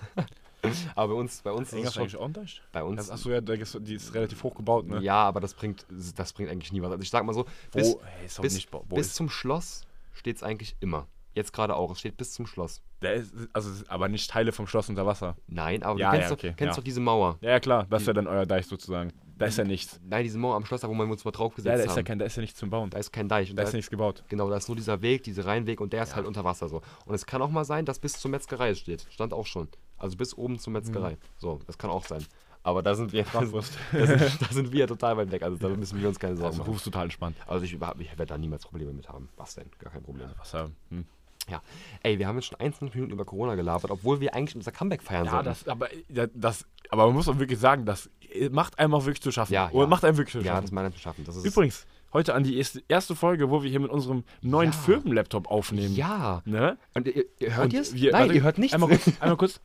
Aber bei uns, bei uns ist Engers es schon, eigentlich auch ein Deich? bei uns, Achso, ja, der ist, die ist relativ hoch gebaut, ne? ja, aber das bringt, das bringt eigentlich nie was. Also ich sag mal so, Wo, bis, hey, ist doch bis, nicht, wo bis ist, zum Schloss steht es eigentlich immer. Jetzt gerade auch, es steht bis zum Schloss. der ist, also, es ist aber nicht Teile vom Schloss unter Wasser. Nein, aber Ja, du kennst, ja, doch, okay, kennst ja. doch diese Mauer. Ja, ja, klar, das ist ja dann euer Deich sozusagen. Da ist ja nichts. Nein, diese Mauer am Schloss, da wo wir uns mal drauf Ja, gesetzt da ist ja, haben. kein, da ist ja nichts zum Bauen. Da ist kein Deich. Und Da da ist nichts gebaut. Genau, da ist nur dieser Weg, dieser Rheinweg und der ist Ja. halt unter Wasser so. Und es kann auch mal sein, dass bis zur Metzgerei es steht. Stand auch schon. Also bis oben zur Metzgerei. Mhm. So, das kann auch sein. Aber da sind wir, da Bratwurst. sind, da sind wir total weit weg. Also da müssen wir uns keine Sorgen Also, machen. Ruf ist total entspannt. Also ich, überhaupt- ich werde da niemals Probleme mit haben. Was denn? Gar kein Problem. Wasser. Hm. Ey, wir haben jetzt schon einundzwanzig Minuten über Corona gelabert, obwohl wir eigentlich unser Comeback feiern Ja, sollten. das, aber, ja, das, aber man muss auch wirklich sagen, das macht einem auch wirklich zu schaffen. Ja, Oder ja. macht einem wirklich zu Ja, schaffen. das meinen wir schaffen. Das ist Übrigens, heute an die erste, erste Folge, wo wir hier mit unserem neuen Ja. Firmenlaptop aufnehmen. Ja. Ne? Und ihr, ihr hört Und ihr es? wir- Nein, warte, ihr hört nichts. Einmal kurz. Einmal kurz.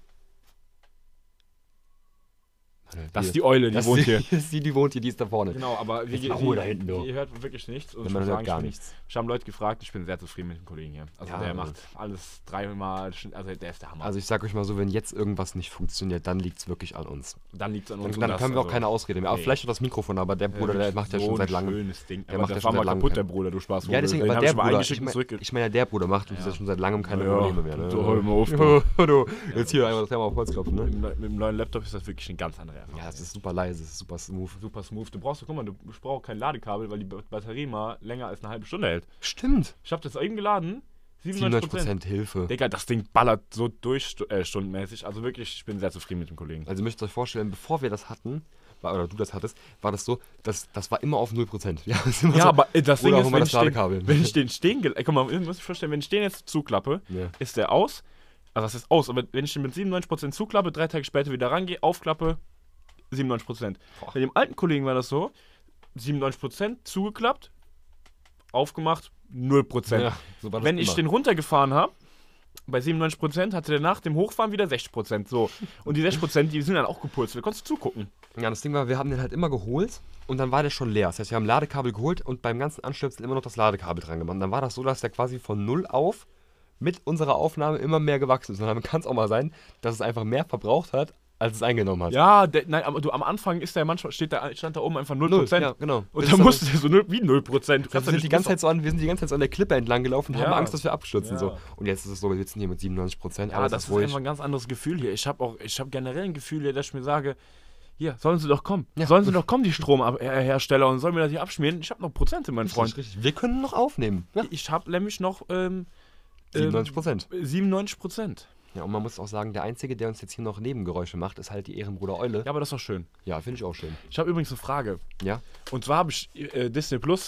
Das ist die Eule, die das wohnt ist, hier. Das ist die, die wohnt hier, die ist da vorne. Genau, aber wie, Jetzt wie, mach Ruhe da hinten, du. ihr hört wirklich nichts. Und Man ich muss hört sagen, gar ich bin, nichts. Ich habe Leute gefragt, ich bin sehr zufrieden mit dem Kollegen hier. Also Ja, der also- macht alles dreimal, schn- also der ist der Hammer. Also ich sag euch mal so, wenn jetzt irgendwas nicht funktioniert, dann liegt es wirklich an uns. dann liegt es an Dann, uns. dann und können wir das, auch keine Ausrede mehr. Aber nee. vielleicht auch das Mikrofon, aber der Bruder, der macht ja so schon seit ein langem. schönes Ding. der Aber macht ja das schon war mal seit langem kaputt, kein- der Bruder, du Spaß. Ja, deswegen, den aber hab der ich mal Bruder, eingeschickt ich und meine, zurück. ich mein, ja, der Bruder macht uns Ja. ja schon seit langem keine Ja, Probleme mehr. Ne? so, hör mal auf, du. du. du. Jetzt hier einmal das Thema auf Holz klopfen, ne? Mit, dem neu- mit dem neuen Laptop ist das wirklich eine ganz andere Erfahrung. Ja, das ist super leise, das ist super smooth. super smooth. Du brauchst, guck mal, du brauchst kein Ladekabel, weil die Ba- Batterie mal länger als eine halbe Stunde hält. Stimmt. Ich habe das eben geladen, siebenundneunzig siebenundneunzig Prozent. Prozent Hilfe. Digga, das Ding ballert so durch äh, stundenmäßig. Also wirklich, ich bin sehr zufrieden mit dem Kollegen. Also ihr müsst euch vorstellen, bevor wir das hatten, war, oder du das hattest, war das so, dass, das war immer auf null Prozent. Ja, das ist immer Ja, so, aber äh, das Ding oder ist, hol mal wenn das ich, den, Ladekabel. wenn ich den stehen gel- äh, guck mal, ihr müsst euch vorstellen, wenn ich den jetzt zuklappe, Ja. ist der aus. Also das ist aus, aber wenn ich den mit siebenundneunzig Prozent zuklappe, drei Tage später wieder rangehe, aufklappe, siebenundneunzig Prozent. Boah. Bei dem alten Kollegen war das so, siebenundneunzig Prozent zugeklappt, aufgemacht, null Prozent. Ja, so war das Wenn ich immer. den runtergefahren habe, bei siebenundneunzig Prozent hatte der nach dem Hochfahren wieder sechzig Prozent. So. Und die sechzig Prozent, die sind dann auch gepulst. Da konntest du zugucken. Ja, das Ding war, wir haben den halt immer geholt und dann war der schon leer. Das heißt, wir haben Ladekabel geholt und beim ganzen Anstöpseln immer noch das Ladekabel dran gemacht. Und dann war das so, dass der quasi von null auf mit unserer Aufnahme immer mehr gewachsen ist. Und dann kann es auch mal sein, dass es einfach mehr verbraucht hat, als es eingenommen hat. Ja, der, nein, aber du, am Anfang ist der manchmal, steht da, stand da oben einfach null Prozent. Ja, genau. Und Bis da dann- musste der so null, wie null Prozent. wir, sind die ganze Zeit so an, wir sind die ganze Zeit so an der Klippe entlang gelaufen und Ja. haben Angst, dass wir abstürzen. Ja. So. Und jetzt ist es so, wir sitzen hier mit siebenundneunzig Prozent. Ja, das ist einfach ein ganz anderes Gefühl hier. Ich habe auch, ich habe generell ein Gefühl hier, dass ich mir sage, hier, sollen sie doch kommen. Ja. Sollen sie doch kommen, die Stromhersteller, und sollen mir das hier abschmieren. Ich habe noch Prozente, mein Freund. Richtig. Wir können noch aufnehmen. Ja. Ich habe nämlich noch ähm, siebenundneunzig Prozent. ähm, siebenundneunzig Prozent. Ja, und man muss auch sagen, der Einzige, der uns jetzt hier noch Nebengeräusche macht, ist halt die Ehrenbruder Eule. Ja, aber das ist doch schön. Ja, finde ich auch schön. Ich habe übrigens eine Frage. Ja? Und zwar habe ich äh, Disney Plus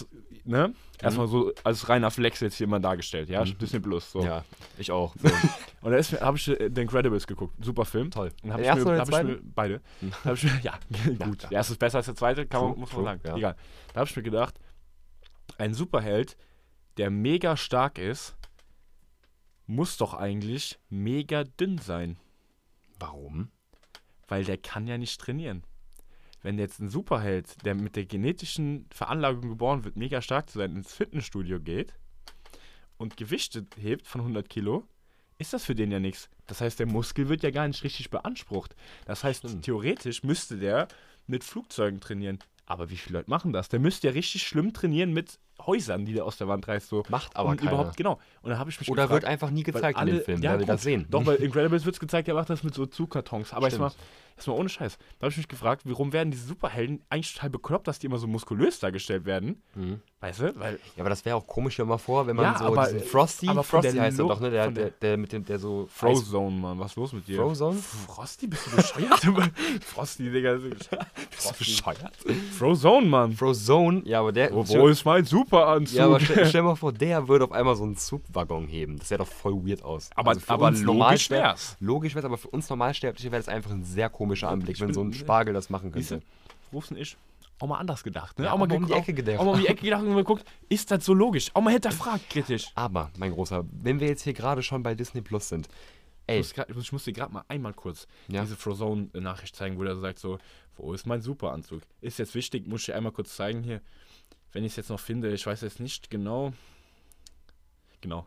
ne? Erstmal so als reiner Flex jetzt hier mal dargestellt, ja? Mhm. Disney Plus, so. Ja, ich auch. So. Und da habe ich äh, The Incredibles geguckt. Super Film. Toll. Und hab Der ich erste mir, oder hab der ich mir beide. Da hab ich mir, ja, gut. klar. Der erste ist besser als der zweite, kann man, True, muss man true, sagen. ja. Egal. Da habe ich mir gedacht, ein Superheld, der mega stark ist, muss doch eigentlich mega dünn sein. Warum? Weil der kann ja nicht trainieren. Wenn jetzt ein Superheld, der mit der genetischen Veranlagung geboren wird, mega stark zu sein, ins Fitnessstudio geht und Gewichte hebt von hundert Kilo, ist das für den ja nichts. Das heißt, der Muskel wird ja gar nicht richtig beansprucht. Das heißt, Stimmt. theoretisch müsste der mit Flugzeugen trainieren. Aber wie viele Leute machen das? Der müsste ja richtig schlimm trainieren mit Häusern, die der aus der Wand reißt. So. Macht aber und keiner. überhaupt, genau. Und da habe ich mich Oder gefragt, wird einfach nie weil gezeigt in alle- dem Film, ja, weil wir gut, das sehen. Doch, bei Incredibles wird es gezeigt, er macht das mit so Zugkartons. Aber jetzt mal, Stimmt. jetzt mal ohne Scheiß. Da habe ich mich gefragt, warum werden diese Superhelden eigentlich total bekloppt, dass die immer so muskulös dargestellt werden? Mhm. Weißt du? Weil, Ja, aber das wäre auch komisch, wenn mal vor, wenn man Ja, so aber- diesen Frosty, aber von Frosty der heißt er Lo- doch, ne? Der, von der, der- der mit dem, der so Frozone, Mann, was ist los mit dir? Frozone? Frosty, bist du bescheuert? Frosty, Digga. Bist du bescheuert? Frozone, Mann. Frozone, ja, aber der. Wo, wo ist mein Superanzug? ja, aber stell, stell mal vor, der würde auf einmal so einen Zugwaggon heben. Das sähe doch voll weird aus. aber Also für aber uns logisch Normalster- wär's. Logisch wär's, aber für uns Normalsterbliche wäre das einfach ein sehr komischer Anblick, Ich wenn bin- so ein Spargel das machen Siehste, könnte. Rufst und ich, auch mal anders gedacht, ne? Ja, auch, mal auch mal um die ge- Ecke gedacht. Auch mal um die Ecke gedacht und mal geguckt, ist das so logisch? Auch mal hinterfragt, kritisch. Aber, mein Großer, wenn wir jetzt hier gerade schon bei Disney Plus sind, Ich ey, muss, grad, ich muss dir gerade mal einmal kurz Ja. diese Frozone-Nachricht zeigen, wo er sagt so, wo ist mein Superanzug? Ist jetzt wichtig, muss ich dir einmal kurz zeigen hier. Wenn ich es jetzt noch finde, ich weiß jetzt nicht genau. Genau.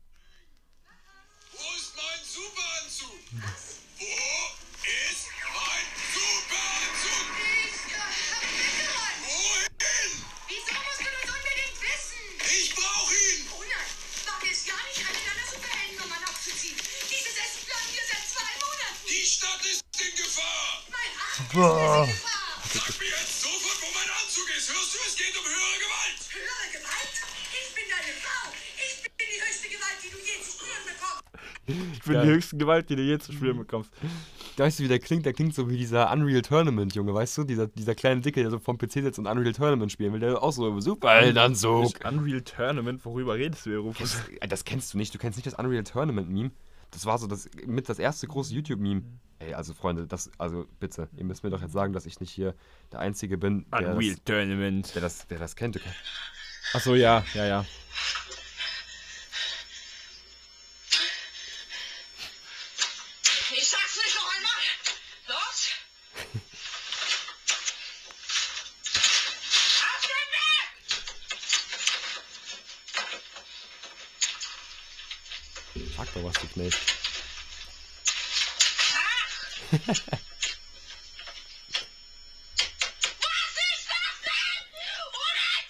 Wo ist mein Superanzug? Wo ist mein Superanzug? Ich äh, hab ihn weggeräumt. Wohin? Wieso musst du das unbedingt wissen? Ich brauche ihn. Bruder, wage es gar nicht, eine deiner Superheldennummern abzuziehen. Dieses Essen bleibt hier seit zwei Monaten. Die Stadt ist in Gefahr. Mein Arzt ist in Gefahr. Sag mir jetzt sofort, wo mein Anzug ist. Hörst du, es geht um höhere Gewalt. Höhere Gewalt? Ich bin deine Frau. Ich bin die höchste Gewalt, die du je zu spüren bekommst. Ich bin Geil. die höchste Gewalt, die du je zu spüren bekommst. weißt du, wie der klingt? Der klingt so wie dieser Unreal Tournament, Junge, weißt du? Dieser, dieser kleine Dicke, der so vom P C sitzt und Unreal Tournament spielen will, der auch so Superheldanzug. Nicht Unreal Tournament, worüber redest du hier, Rufus? Das, das kennst du nicht, du kennst nicht das Unreal Tournament-Meme. Das war so das mit das erste große YouTube-Meme. Ey, also Freunde, das, also bitte, ihr müsst mir doch jetzt sagen, dass ich nicht hier der Einzige bin, der, Unreal das, Tournament. der, das, der das kennt. Du, Achso, ja, ja, ja. Ich sag's nicht noch einmal. Los. Auf den Weg! sag doch was, du Knecht. Was ist das denn? Oh mein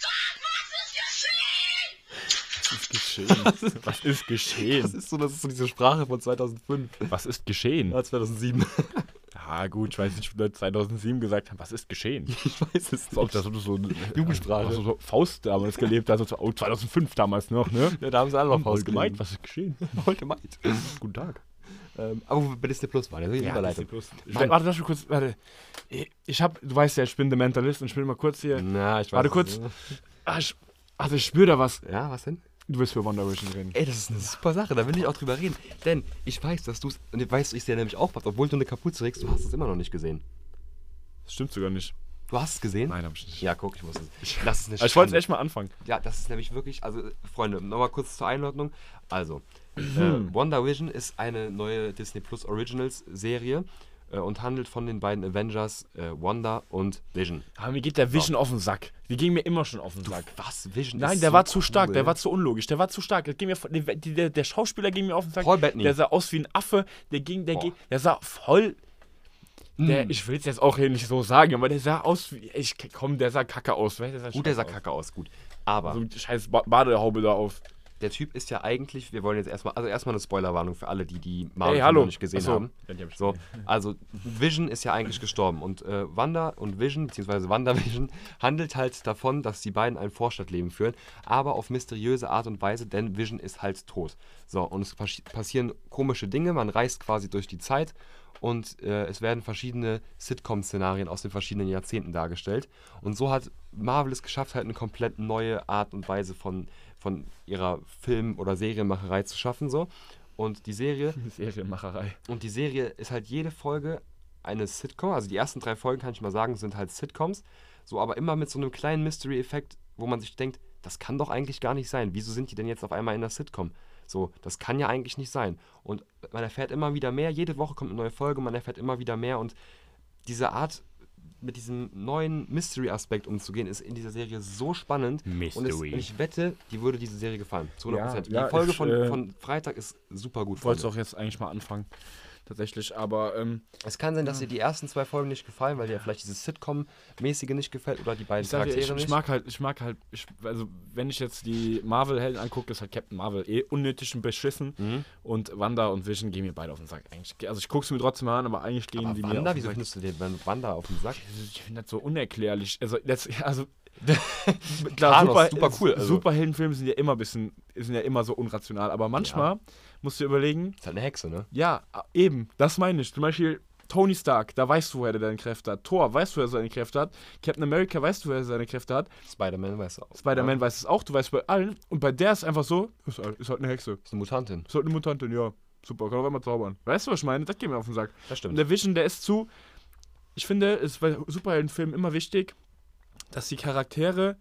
Gott, was ist geschehen? Was ist geschehen? Was ist geschehen? Das ist so, das ist so diese Sprache von zweitausendfünf. Was ist geschehen? Ja, zweitausendsieben. Ja, gut, ich weiß nicht, wie Leute zweitausendsieben gesagt haben, was ist geschehen? Ich weiß es So, ob nicht. das so eine Jugendsprache. Also so Faust damals gelebt hat, so, oh, zweitausendfünf damals noch, ne? Ja, da haben sie alle noch Heute Faust gemeint, gelesen. was ist geschehen? Heute meint. Guten Tag. Ähm, aber wo wir bei Disney Plus waren, ja, die Überleitung. Ich, Mann. warte, lass mich kurz, warte. Ich, ich hab, du weißt ja, ich bin der Mentalist und ich will mal kurz hier. Na, ich weiß Warte es kurz. nicht. Ah, ich, also ich spüre da was. Ja, was denn? Du willst für Wonder Vision reden. Ey, das ist eine super Sache, da will ich auch drüber reden. Denn ich weiß, dass du es, und ich weiß, ich sehe nämlich auch was, obwohl du eine Kapuze trägst, du hast es immer noch nicht gesehen. Das stimmt sogar nicht. Du hast es gesehen? Nein, hab ich nicht. Ja, guck, ich muss es. Das ist eine Aber ich wollte Schande. echt mal anfangen. Ja, das ist nämlich wirklich, also Freunde, nochmal kurz zur Einordnung. Also, Mhm. äh, Wonder Vision ist eine neue Disney Plus Originals Serie äh, und handelt von den beiden Avengers äh, Wanda und Vision. Aber mir geht der Vision auf den Sack. Die ging mir immer schon auf den Sack. Was? Vision Nein, ist der so war zu cool. stark, der war zu unlogisch, der war zu stark. Das ging mir, voll- der, der, der Schauspieler ging mir auf den Sack. Paul Bettany. Der sah aus wie ein Affe, der ging, der Boah. ging, der sah voll. Der, Mm. ich will es jetzt auch hier nicht so sagen, aber der sah aus wie. Ich komm, der sah kacke aus. Weißt, der sah Gut, der sah scheiße kacke aus, gut. Aber, aus. So eine scheiß ba Badehaube da auf. der Typ ist ja eigentlich, wir wollen jetzt erstmal, also erstmal eine Spoilerwarnung für alle, die die Marvel Hey, hallo. noch nicht gesehen Achso. haben. Ja, die hab ich So, gesehen. also Vision ist ja eigentlich gestorben und äh, Wanda und Vision, beziehungsweise WandaVision, handelt halt davon, dass die beiden ein Vorstadtleben führen, aber auf mysteriöse Art und Weise, denn Vision ist halt tot. So, und es pas- passieren komische Dinge, man reist quasi durch die Zeit und äh, es werden verschiedene Sitcom-Szenarien aus den verschiedenen Jahrzehnten dargestellt. Und so hat Marvel es geschafft, halt eine komplett neue Art und Weise von, von ihrer Film- oder Serienmacherei zu schaffen. So. Und die Serie Serienmacherei. und die Serie ist halt jede Folge eine Sitcom. Also die ersten drei Folgen, kann ich mal sagen, sind halt Sitcoms. So, aber immer mit so einem kleinen Mystery-Effekt, wo man sich denkt, das kann doch eigentlich gar nicht sein. Wieso sind die denn jetzt auf einmal in der Sitcom? So, das kann ja eigentlich nicht sein. Und man erfährt immer wieder mehr. Jede Woche kommt eine neue Folge, man erfährt immer wieder mehr. Und diese Art, mit diesem neuen Mystery-Aspekt umzugehen, ist in dieser Serie so spannend. Und, es, und ich wette, die würde diese Serie gefallen. Zu hundert Prozent. Ja, ja, die Folge ich, von, äh, von Freitag ist super gut. Ich wollte es Freunde. auch jetzt eigentlich mal anfangen. Tatsächlich, aber ähm, Es kann sein, dass dir die ersten zwei Folgen nicht gefallen, weil dir vielleicht dieses Sitcom-mäßige nicht gefällt oder die beiden ich, sag dir, Charaktere ich, ich nicht. mag halt, ich mag halt, ich, also wenn ich jetzt die Marvel-Helden angucke, ist halt Captain Marvel eh unnötig und beschissen Mhm. und Wanda und Vision gehen mir beide auf den Sack. Eigentlich, also ich gucke es mir trotzdem mal an, aber eigentlich gehen Aber die mir auf Wanda, den wieso Sack. findest du den Wanda auf den Sack? Ich finde das so unerklärlich. Also, das, also klar, Thanos, super, super cool, also. Superheldenfilme sind ja immer ein bisschen, sind ja immer so unrational, aber manchmal musst du dir überlegen, Ist halt eine Hexe, ne? ja, eben, das meine ich. Zum Beispiel Tony Stark, da weißt du, woher der seine Kräfte hat. Thor, weißt du, woher er seine Kräfte hat. Captain America, weißt du, woher er seine Kräfte hat. Spider-Man weiß auch. Spider-Man Ja. weiß es auch, du weißt bei allen. Und bei der ist einfach so, ist halt, ist halt eine Hexe. Ist eine Mutantin. Ist halt eine Mutantin, ja. Super, kann auf einmal zaubern. Weißt du, was ich meine? Das geht mir auf den Sack. Das Und stimmt. der Vision, der ist zu. Ich finde, es ist bei Superheldenfilmen immer wichtig, dass die Charaktere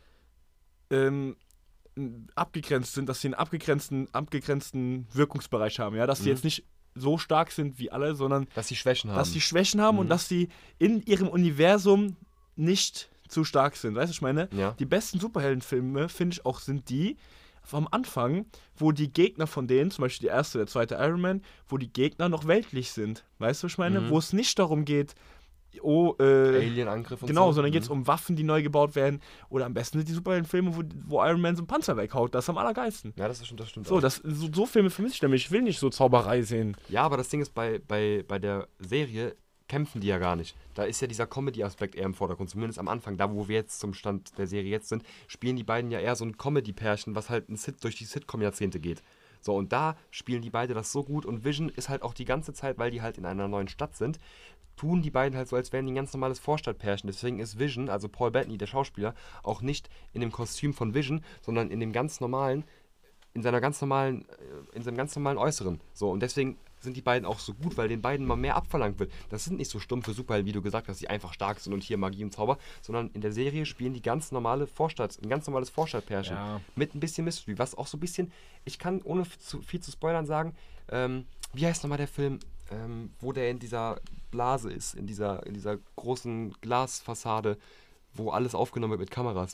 ähm, abgegrenzt sind, dass sie einen abgegrenzten, abgegrenzten Wirkungsbereich haben. Ja? Dass sie Mhm. jetzt nicht so stark sind wie alle, sondern Dass sie Schwächen haben. dass sie Schwächen haben Mhm. und dass sie in ihrem Universum nicht zu stark sind. Weißt du, was ich meine? Ja. Die besten Superheldenfilme, finde ich auch, sind die am Anfang, wo die Gegner von denen, zum Beispiel der erste, der zweite Iron Man, wo die Gegner noch weltlich sind. Weißt du, was ich meine? Mhm. Wo es nicht darum geht, oh, äh, Alien-Angriff und genau, so. sondern geht es Mhm. um Waffen, die neu gebaut werden. Oder am besten sind die Superheldenfilme, wo, wo Iron Man so einen Panzer weghaut. Das ist am allergeilsten. Ja, das stimmt, das stimmt. So, auch. das, so, so Filme vermisse ich nämlich. Ich will nicht so Zauberei sehen. Ja, aber das Ding ist, bei, bei, bei der Serie kämpfen die ja gar nicht. Da ist ja dieser Comedy-Aspekt eher im Vordergrund. Zumindest am Anfang, da wo wir jetzt zum Stand der Serie jetzt sind, spielen die beiden ja eher so ein Comedy-Pärchen, was halt ein Sit durch die Sitcom-Jahrzehnte geht. So, und da spielen die beide das so gut und Vision ist halt auch die ganze Zeit, weil die halt in einer neuen Stadt sind, tun die beiden halt so, als wären die ein ganz normales Vorstadtpärchen. Deswegen ist Vision, also Paul Bettany, der Schauspieler, auch nicht in dem Kostüm von Vision, sondern in dem ganz normalen, in seiner ganz normalen, äh, in seinem ganz normalen Äußeren. So, und deswegen sind die beiden auch so gut, weil den beiden mal mehr abverlangt wird. Das sind nicht so stumpfe Superhelden, wie du gesagt hast, die einfach stark sind und hier Magie und Zauber, sondern in der Serie spielen die ganz normale Vorstadt, ein ganz normales Vorstadtpärchen. Ja. Mit ein bisschen Mystery, was auch so ein bisschen, ich kann ohne zu, viel zu spoilern sagen, ähm, wie heißt nochmal der Film, ähm, wo der in dieser Blase ist, in dieser, in dieser großen Glasfassade, wo alles aufgenommen wird mit Kameras.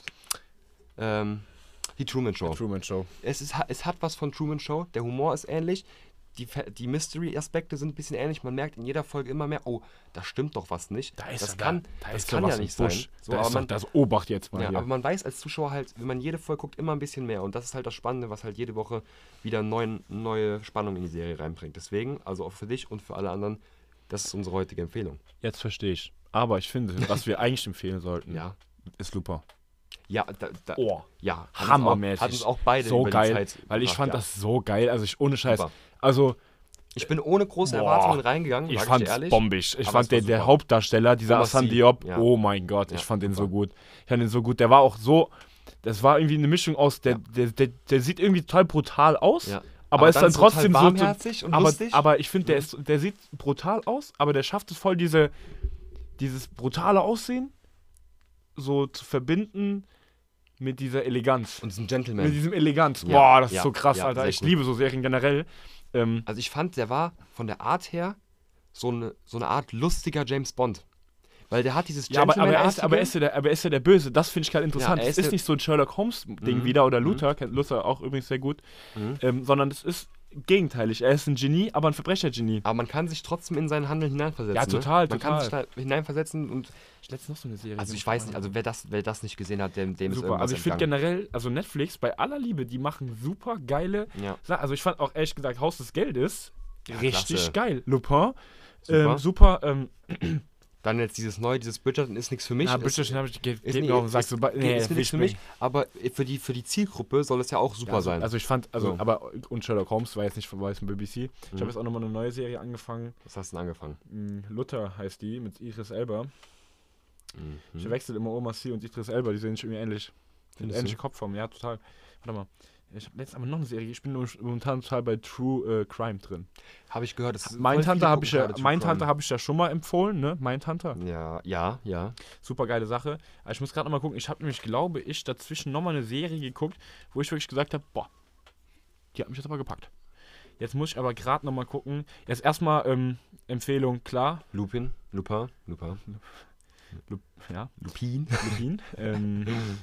Ähm, die Truman Show. Truman Show. Es, ist, es hat was von Truman Show, der Humor ist ähnlich, die, Fa- die Mystery-Aspekte sind ein bisschen ähnlich, man merkt in jeder Folge immer mehr, oh, da stimmt doch was nicht. Da ist das ja- kann, da das ist kann doch ja was im nicht Busch. sein. So, da aber ist man, doch, das Obacht jetzt mal ja, hier. aber man weiß als Zuschauer halt, wenn man jede Folge guckt, immer ein bisschen mehr. Und das ist halt das Spannende, was halt jede Woche wieder neuen, neue Spannung in die Serie reinbringt. Deswegen, also auch für dich und für alle anderen, das ist unsere heutige Empfehlung. Jetzt verstehe ich. Aber ich finde, was wir eigentlich empfehlen sollten, Ja. ist Looper. Ja, da, da, Oh, ja hat hammermäßig. Uns auch, hat uns auch beide so über geil, die Zeit weil ich gebracht, fand ja. das so geil. Also ich ohne Scheiß. Super. Also Ich bin ohne große Boah. Erwartungen reingegangen, ich sag fand ich dir es ehrlich. bombisch. Ich Aber fand es war der, der super. Hauptdarsteller, dieser Omar Hassan Sy, Diop, ja. oh mein Gott, Ja, ich fand den super. so gut. Ich fand den so gut. Der war auch so, das war irgendwie eine Mischung aus, der, Ja. der, der, der sieht irgendwie total brutal aus. Ja. Aber, ist dann total trotzdem so. warmherzig und aber, lustig. aber ich finde, der, Mhm. ist- der sieht brutal aus, aber der schafft es voll, diese, dieses brutale Aussehen so zu verbinden mit dieser Eleganz. Und ist ein Gentleman. Mit diesem Eleganz. Ja, Boah, das ja, ist so krass, ja, Alter. sehr Ich gut. liebe so Serien generell. Ähm, Also ich fand, der war von der Art her so eine, so eine Art lustiger James Bond. Weil der hat dieses ja, aber, aber, er ist, Gentleman-artige- aber, er ist ja der, aber er ist ja der Böse. Das finde ich gerade interessant. Ja, er es ist ist der- nicht so ein Sherlock Holmes-Ding Mhm, wieder oder mhm. Luther, kennt Luther auch übrigens sehr gut, Mhm. ähm, sondern es ist gegenteilig. Er ist ein Genie, aber ein Verbrechergenie. Aber man kann sich trotzdem in sein Handeln hineinversetzen. Ja, total, ne? Man total. kann sich da hineinversetzen und. Ich letztens noch so eine Serie. Also die ich mich weiß nicht, also wer das, wer das nicht gesehen hat, dem, dem ist super. irgendwas Also ich finde entgangen. generell, also Netflix, bei aller Liebe, die machen super geile Ja. Sachen. Also ich fand auch ehrlich gesagt Haus des Geldes Ja, richtig klasse. geil. Lupin, Super. ähm, super. Ähm, Dann jetzt dieses neue, dieses Bridgerton ist nichts für mich. ja, Ist- Bridgerton habe ich geht, ist geht nie- mir auf den Sack. ist- So, bei- geht- nee, ist will nichts ich für mich, aber für die, für die Zielgruppe soll es ja auch super Ja, also, sein. also ich fand, also, So. aber und Sherlock Holmes war jetzt nicht von weißem B B C. Ich Mhm. habe jetzt auch nochmal eine neue Serie angefangen. Was hast du denn angefangen? Mm, Luther heißt die, mit Idris Elba. Mhm. Ich verwechsel immer Omar Sy und Idris Elba, die sehen sich irgendwie ähnlich. Findest Ähnliche du? Kopfform, ja, total. Warte mal. Ich habe letztens aber noch eine Serie, ich bin momentan total bei True äh, Crime drin. Habe ich gehört, das ist voll Mindhunter viele habe ich ja, gucken gerade True Mindhunter habe ich ja schon mal empfohlen, ne? Mindhunter. Crime. Ja, ja, ja. Super geile Sache. Aber ich muss gerade nochmal gucken, ich habe nämlich, glaube ich, dazwischen nochmal eine Serie geguckt, wo ich wirklich gesagt habe, boah, die hat mich jetzt aber gepackt. Jetzt muss ich aber gerade nochmal gucken. Jetzt erstmal ähm, Empfehlung, klar. Lupin, Lupin, Lupin. Lup, ja, Lupin. Lupin. ähm,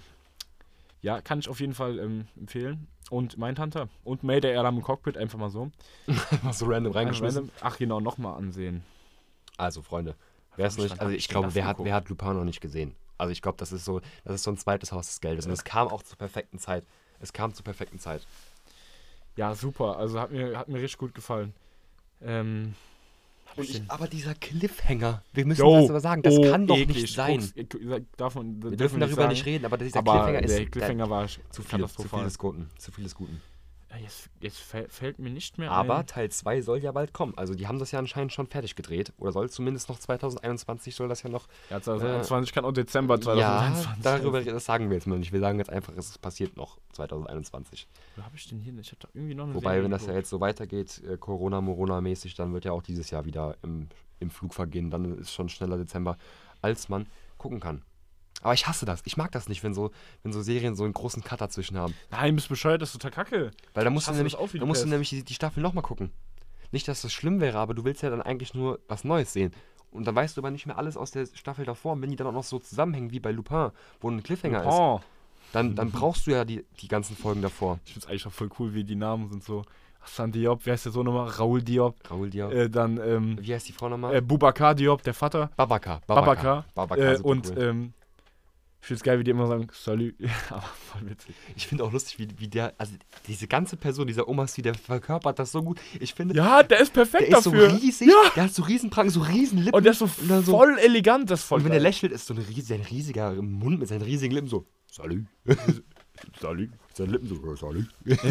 ja, kann ich auf jeden Fall ähm, empfehlen. Und Mindhunter. Und Mayday Alarm im Cockpit, einfach mal so. Einfach so random reingeschmissen. Random- Ach genau, nochmal ansehen. Also, Freunde, wer es Hab ich nicht, dann- also hab ich ich glaube, den wer davor hat, wer hat Lupin noch nicht gesehen? Also ich glaube, das ist so, das ist so ein zweites Haus des Geldes. Und es kam auch zur perfekten Zeit. Es kam zur perfekten Zeit. Ja, super. Also hat mir, hat mir richtig gut gefallen. Ähm, hab Und ich ich, den- aber dieser Cliffhanger, wir müssen Jo, das aber sagen, das oh, kann doch eklig. nicht sein. Guck's, ich- davon, Wir dürfen darüber nicht reden, aber dieser Aber Cliffhanger ist der Cliffhanger war zu viel, zu viel katastrophal. des Guten. Zu viel des Guten. Ja, jetzt, jetzt fäll- fällt mir nicht mehr Aber ein. Teil zwei soll ja bald kommen. Also die haben das ja anscheinend schon fertig gedreht. Oder soll zumindest noch zwanzig einundzwanzig soll das ja noch. Ja, zwanzig einundzwanzig kann auch Dezember Ja, zwanzig einundzwanzig. darüber das sagen wir jetzt mal nicht. Wir sagen jetzt einfach, es passiert noch zwanzig einundzwanzig. Wo hab ich denn hier? Ich hab da irgendwie noch eine Wobei, Serie wenn das ja geguckt. jetzt so weitergeht, äh, Corona-Morona-mäßig, dann wird ja auch dieses Jahr wieder im, im Flug vergehen. Dann ist schon schneller Dezember, als man gucken kann. Aber ich hasse das. Ich mag das nicht, wenn so, wenn so Serien so einen großen Cut dazwischen haben. Nein, bist bescheuert, das ist total kacke. Weil da musst du hasse nämlich, das auch wie da die musst du Pest. nämlich die, die Staffel nochmal gucken. Nicht, dass das schlimm wäre, aber du willst ja dann eigentlich nur was Neues sehen. Und dann weißt du aber nicht mehr alles aus der Staffel davor. Und wenn die dann auch noch so zusammenhängen wie bei Lupin, wo ein Cliffhanger ist, Oh, dann, dann brauchst du ja die, die ganzen Folgen davor. ich find's eigentlich auch voll cool, wie die Namen sind so. Hassan Diop, wie heißt der so nochmal? Raoul Diop. Raoul Diop. Äh, dann ähm, Wie heißt die Frau nochmal? äh, Boubacar Diop, der Vater. Babaka. Babaka. Babaka, Äh, super und cool. ähm, ich find's geil, wie die immer sagen, Salut. Aber voll witzig. Ich finde auch lustig, wie, wie der, also diese ganze Person, dieser Omas, der verkörpert das so gut. Ich finde, Ja, der ist der perfekt ist dafür. so riesig, Ja. der hat so Riesenpranken, so riesen Lippen. Und der ist so und dann voll elegant, das ist voll Und wenn er geil. lächelt, ist so eine ries ein riesiger Mund mit seinen riesigen Lippen so. Salut. Salut. Seine Lippen so. "Ja, Salut.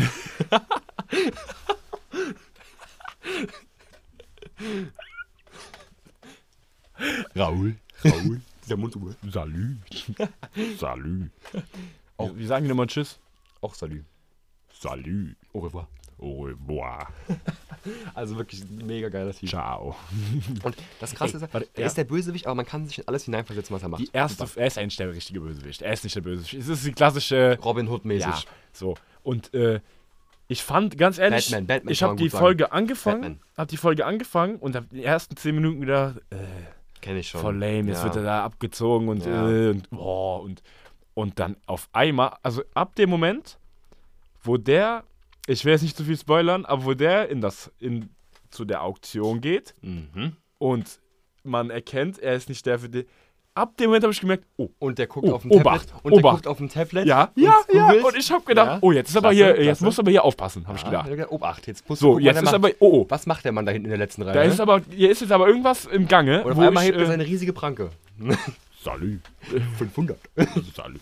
Raoul. Raoul. Dieser Mund so. Salut. Salut. Auch, wie sagen die nochmal Tschüss? Auch Salut. Salut. Au revoir. Au revoir. Also wirklich ein mega geiler Typ. Ciao. Und das Krasse Ey, ist, warte, er ja? ist der Bösewicht, aber man kann sich in alles hineinversetzen, was er macht. Die erste, er ist eigentlich der richtige Bösewicht. Er ist nicht der Bösewicht. Es ist die klassische. Robin Hood-mäßig. Ja, so. Und äh, ich fand, ganz ehrlich, Batman, Batman ich kann habe man die gut sagen. Folge angefangen, Batman. habe die Folge angefangen und habe die ersten zehn Minuten gedacht, äh, Kenn ich schon. voll lame, jetzt Ja. wird er da abgezogen und, Ja. äh, und, boah, und, und dann auf einmal, also ab dem Moment, wo der, ich will jetzt nicht zu viel spoilern, aber wo der in das, in, zu der Auktion geht Mhm. und man erkennt, er ist nicht der für die, ab dem Moment habe ich gemerkt, oh, Und der guckt Oh, auf dem Obacht, Tablet. Und der Obacht. guckt auf dem Tablet. ja, und ja, ja, googelt. und ich habe gedacht, Ja. oh, jetzt ist aber Klasse, hier, jetzt klasse. muss aber hier aufpassen, habe ich Ah, gedacht. ja, Obacht, jetzt musst du So, gucken, jetzt was ist er aber, macht. oh, oh, Was macht der Mann da hinten in der letzten Reihe? da ist aber, hier ist jetzt aber irgendwas im Gange, Und auf wo einmal ich, hebt er äh, seine riesige Pranke. Salut. fünfhundert. Salut.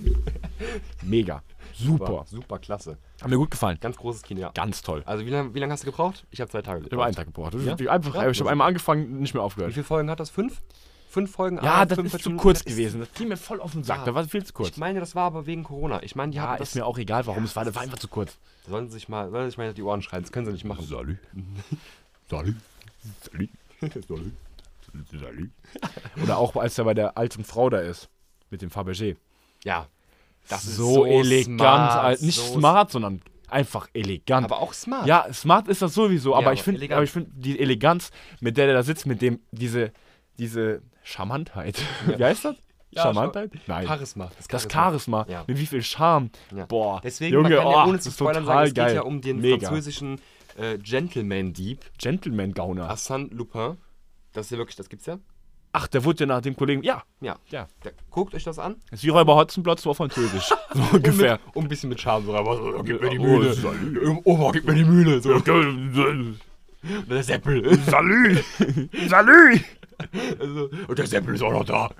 Mega. Super. Super, klasse. Hat mir gut gefallen. Ganz großes Kino, ja. Ganz toll. Also wie lange wie lang hast du gebraucht? Ich habe zwei Tage Ich habe einen Tag gebraucht. Das ist Ja? wirklich einfach, Ja, ich habe das- einmal angefangen, nicht mehr Wie aufgehört. viele Folgen hat das? Fünf? Fünf Folgen? Ja, ah, das ist fünfundvierzig zu Minuten? kurz Das ist- gewesen. Das ging mir voll auf den Sack. Ja. Da war viel zu kurz. Ich meine, das war aber wegen Corona. Ich meine, die Ja, hatten ist das... mir auch egal, warum es war. Das war einfach zu kurz. Sollen sie sich mal, sollen sie sich mal die Ohren schreien. Das können sie nicht machen. Salut. Salut. Salut. Salut. Salut. Oder auch, als er bei der alten Frau da ist. Mit dem Fabergé. Ja. Das ist so, so elegant. smart, Alt- nicht so smart, sondern einfach elegant. Aber auch smart. Ja, smart ist das sowieso, aber aber ich finde elegant. aber ich finde die Eleganz, mit der der da sitzt, mit dem diese diese Charmantheit. Wie heißt das? Ja, Charmantheit? Nein. Charisma. Das Charisma, Ja. mit wie viel Charme. Ja. Boah. Deswegen, Junge, man kann ja oh, ohne das zu ist spoilern total sagen, es geil. geht ja um den Mega. französischen Äh, Gentleman Dieb, Gentleman-Gauner. Arsène Lupin. Das ist ja wirklich, das gibt's ja. Ach, der wurde ja nach dem Kollegen. Ja, Ja. ja. Der, guckt euch das an. Das ist wie Räuber Hotzenplotz, nur auf Französisch. So ungefähr. Und, mit, und ein bisschen mit Charme. So, aber so, gib mir die Oh, Mühle. salut. Oma, gib mir die Mühle. So. Salü! Der Seppel. Salü! Also, und der Seppel ist auch noch da.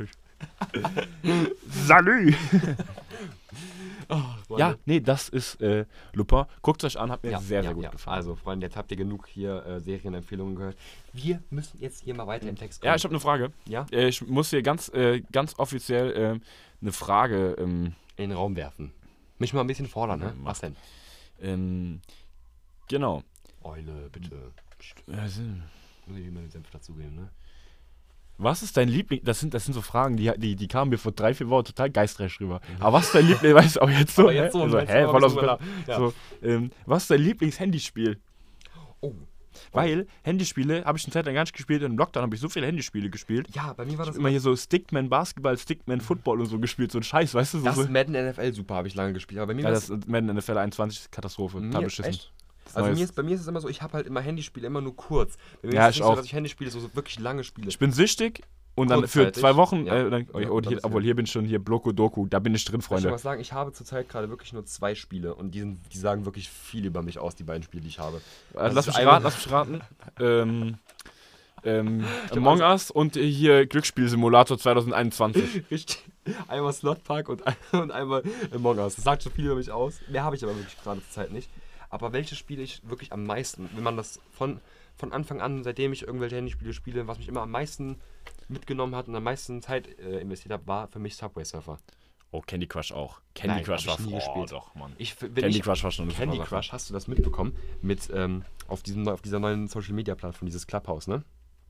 Salü! Freunde. Ja, nee, das ist äh, Lupin. Guckt euch an, hat mir Ja, sehr, ja, sehr gut ja. gefallen. Also, Freunde, jetzt habt ihr genug hier äh, Serienempfehlungen gehört. Wir müssen jetzt hier mal weiter im Text kommen. Ja, ich habe eine Frage. Ja? Äh, ich muss hier ganz, äh, ganz offiziell äh, eine Frage. Ähm, in den Raum werfen. Mich mal ein bisschen fordern, ne? Ja, Was denn? ähm, genau. Eule, bitte. Psst, Äh, sind- muss ich immer den Senf dazugeben, ne? Was ist dein Liebling? Das sind, das sind so Fragen, die, die, die kamen mir vor drei, vier Wochen total geistreich rüber. Aber was ist dein Liebling? Weißt du, auch jetzt so, Aber jetzt so, hä? so, jetzt hä? mal Voll aus drüber dem nach- ja. so, ähm, was ist dein Lieblings-Handyspiel? Oh. Weil Handyspiele habe ich eine Zeit lang gar nicht gespielt. Im Lockdown habe ich so viele Handyspiele gespielt. Ja, bei mir war Ich das habe immer hier so Stickman Basketball, Stickman Football und so gespielt. So ein Scheiß, weißt du? So, Das so. Madden N F L super habe ich lange gespielt, aber bei mir Ja, war das ist Madden N F L einundzwanzig ist Katastrophe. Mir- Total beschissen. echt? Das Also Neues. mir ist, bei mir ist es immer so, ich habe halt immer Handyspiele immer nur kurz. Bei mir Ja, ist es ich nicht so, auch. dass ich Handyspiele so, so wirklich lange spiele. Ich bin süchtig und dann für Kurzzeitig. zwei Wochen, Ja. äh, dann, oh, Ja, oh, dann hier, bist du- obwohl hier bin ich schon hier Bloco Doku, da bin ich drin, Soll ich schon Freunde. was sagen? Ich habe zurzeit gerade wirklich nur zwei Spiele und die, sind, die sagen wirklich viel über mich aus, die beiden Spiele, die ich habe. Also lass ist mich einmal- raten, lass mich raten. ähm, ähm, Among Us und äh, hier Glücksspielsimulator zwanzig einundzwanzig. Richtig. Einmal Slot Park und, ein, und einmal Among Us. Das sagt schon viel über mich aus. Mehr habe ich aber wirklich gerade zur Zeit nicht. Aber welche spiele ich wirklich am meisten? Wenn man das von, von Anfang an, seitdem ich irgendwelche Handyspiele spiele, was mich immer am meisten mitgenommen hat und am meisten Zeit äh, investiert habe, war für mich Subway Surfer. Oh, Candy Crush auch. Candy Nein, Crush hab ich war nie oh, gespielt. doch, Mann. Ich, wenn Candy ich, Crush war schon eine Candy super Sache. Crush, hast du das mitbekommen? Mit, ähm, auf, diesem, auf dieser neuen Social Media Plattform, dieses Clubhouse, ne?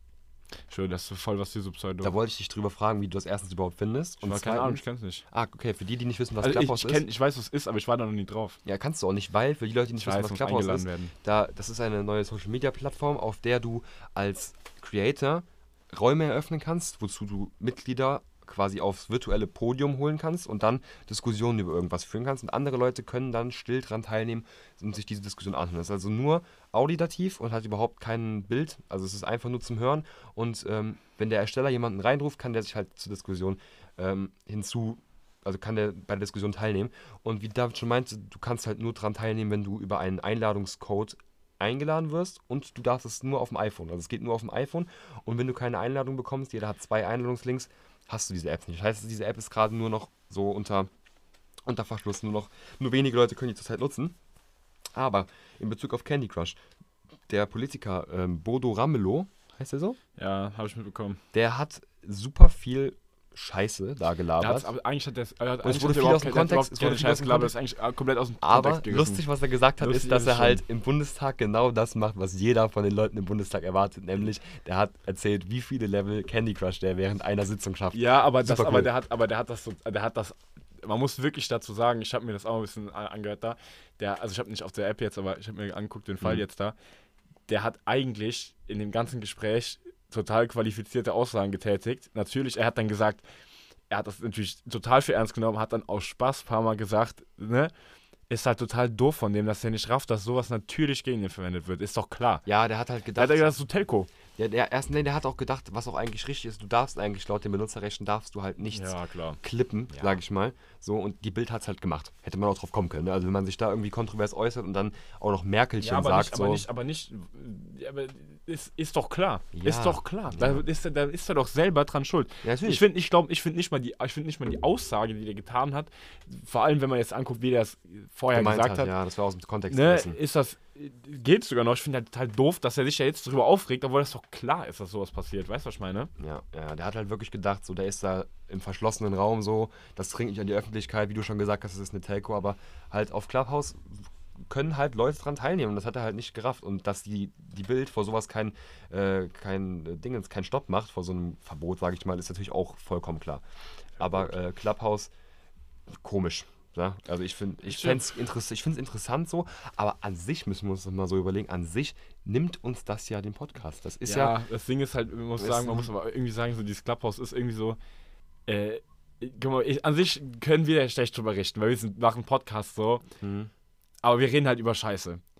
Schön, das ist voll was für so Pseudo. Da wollte ich dich drüber fragen, wie du das erstens überhaupt findest. ich war keine Ahnung, ich kenn's nicht. Ah, okay, für die, die nicht wissen, was Also ich, Clubhouse ich, kenn, ist. ich weiß, was es ist, aber ich war da noch nie drauf. Ja, kannst du auch nicht, weil für die Leute, die nicht Ich wissen, weiß, was muss Clubhouse eingeladen ist, werden. da, das ist eine neue Social Media Plattform, auf der du als Creator Räume eröffnen kannst, wozu du Mitglieder quasi aufs virtuelle Podium holen kannst und dann Diskussionen über irgendwas führen kannst. Und andere Leute können dann still dran teilnehmen und sich diese Diskussion anhören. Das ist also nur auditativ und hat überhaupt kein Bild. Also es ist einfach nur zum Hören. Und ähm, wenn der Ersteller jemanden reinruft, kann der sich halt zur Diskussion ähm, hinzu, also kann der bei der Diskussion teilnehmen. Und wie David schon meinte, du kannst halt nur dran teilnehmen, wenn du über einen Einladungscode eingeladen wirst und du darfst es nur auf dem iPhone. Also es geht nur auf dem iPhone und wenn du keine Einladung bekommst, jeder hat zwei Einladungslinks, hast du diese App nicht. Das heißt, diese App ist gerade nur noch so unter, unter Verschluss, nur noch, nur wenige Leute können die zurzeit nutzen. Aber in Bezug auf Candy Crush, der Politiker ähm, Bodo Ramelow, heißt der so? Ja, habe ich mitbekommen. Der hat super viel Scheiße da Der gelabert. hat's, aber eigentlich hat der er hat, Und es eigentlich wurde hat der viel überhaupt aus dem kein- der hat Kontext- überhaupt es keine wurde viel aus Scheiße dem gelabert, das ist eigentlich äh, komplett aus dem Aber Kontext gerissen. lustig, was er gesagt hat, Lustig ist, dass ist er es halt schon. im Bundestag genau das macht, was jeder von den Leuten im Bundestag erwartet. Nämlich, der hat erzählt, wie viele Level Candy Crush der während einer Sitzung schafft. Ja, aber das, Super aber cool. der hat, aber der hat das so, der hat das, man muss wirklich dazu sagen, ich habe mir das auch ein bisschen a- angehört da, der, also ich habe nicht auf der App jetzt, aber ich habe mir angeguckt den Fall Mhm. jetzt da, der hat eigentlich in dem ganzen Gespräch total qualifizierte Aussagen getätigt. Natürlich, er hat dann gesagt, er hat das natürlich total für ernst genommen, hat dann aus Spaß ein paar Mal gesagt, ne, ist halt total doof von dem, dass er nicht rafft, dass sowas natürlich gegen ihn verwendet wird, ist doch klar. Ja, der hat halt Da gedacht, hat er gesagt, das ist so Telco. ja, der, erst, nee, der hat auch gedacht, was auch eigentlich richtig ist, du darfst eigentlich laut den Benutzerrechten, darfst du halt nichts klar. klippen, Ja. sage ich mal. So, und die Bild hat es halt gemacht. Hätte man auch drauf kommen können. Ne? Also wenn man sich da irgendwie kontrovers äußert und dann auch noch Merkelchen Ja, aber sagt, nicht, so. aber nicht, aber nicht, ja, aber ist, ist doch klar. Ja. Ist doch klar. Da Ja. ist, er- da ist er doch selber dran schuld. Ja, natürlich. Ich finde, ich glaube, ich finde nicht mal die, ich finde nicht mal die Aussage, die er getan hat, vor allem wenn man jetzt anguckt, wie der es vorher gemeint gesagt hat, Ja, das war aus dem Kontext ne, gerissen. ist das, geht sogar noch. Ich finde halt total doof, dass er sich ja jetzt darüber aufregt, obwohl das doch klar ist, dass sowas passiert. Weißt du, was ich meine? Ja, ja, der hat halt wirklich gedacht, so, der ist da im verschlossenen Raum so, das dringt nicht an die Öffentlichkeit, wie du schon gesagt hast, das ist eine Telco, aber halt auf Clubhouse können halt Leute dran teilnehmen und das hat er halt nicht gerafft und dass die, die Bild vor sowas kein, äh, kein äh, Dingens, kein Stopp macht, vor so einem Verbot, sage ich mal, ist natürlich auch vollkommen klar. Aber äh, Clubhouse, komisch. Ja? Also ich finde ich Stimmt. find's interess ich finde es interessant so, aber an sich müssen wir uns das mal so überlegen, an sich nimmt uns das ja den Podcast. Das ist ja, das Ding ist halt, man muss Ist sagen, man ein- muss aber irgendwie sagen, so dieses Clubhouse ist irgendwie so, äh, guck mal, ich, an sich können wir ja schlecht drüber richten, weil wir sind, machen einen Podcast so, Mhm. aber wir reden halt über Scheiße.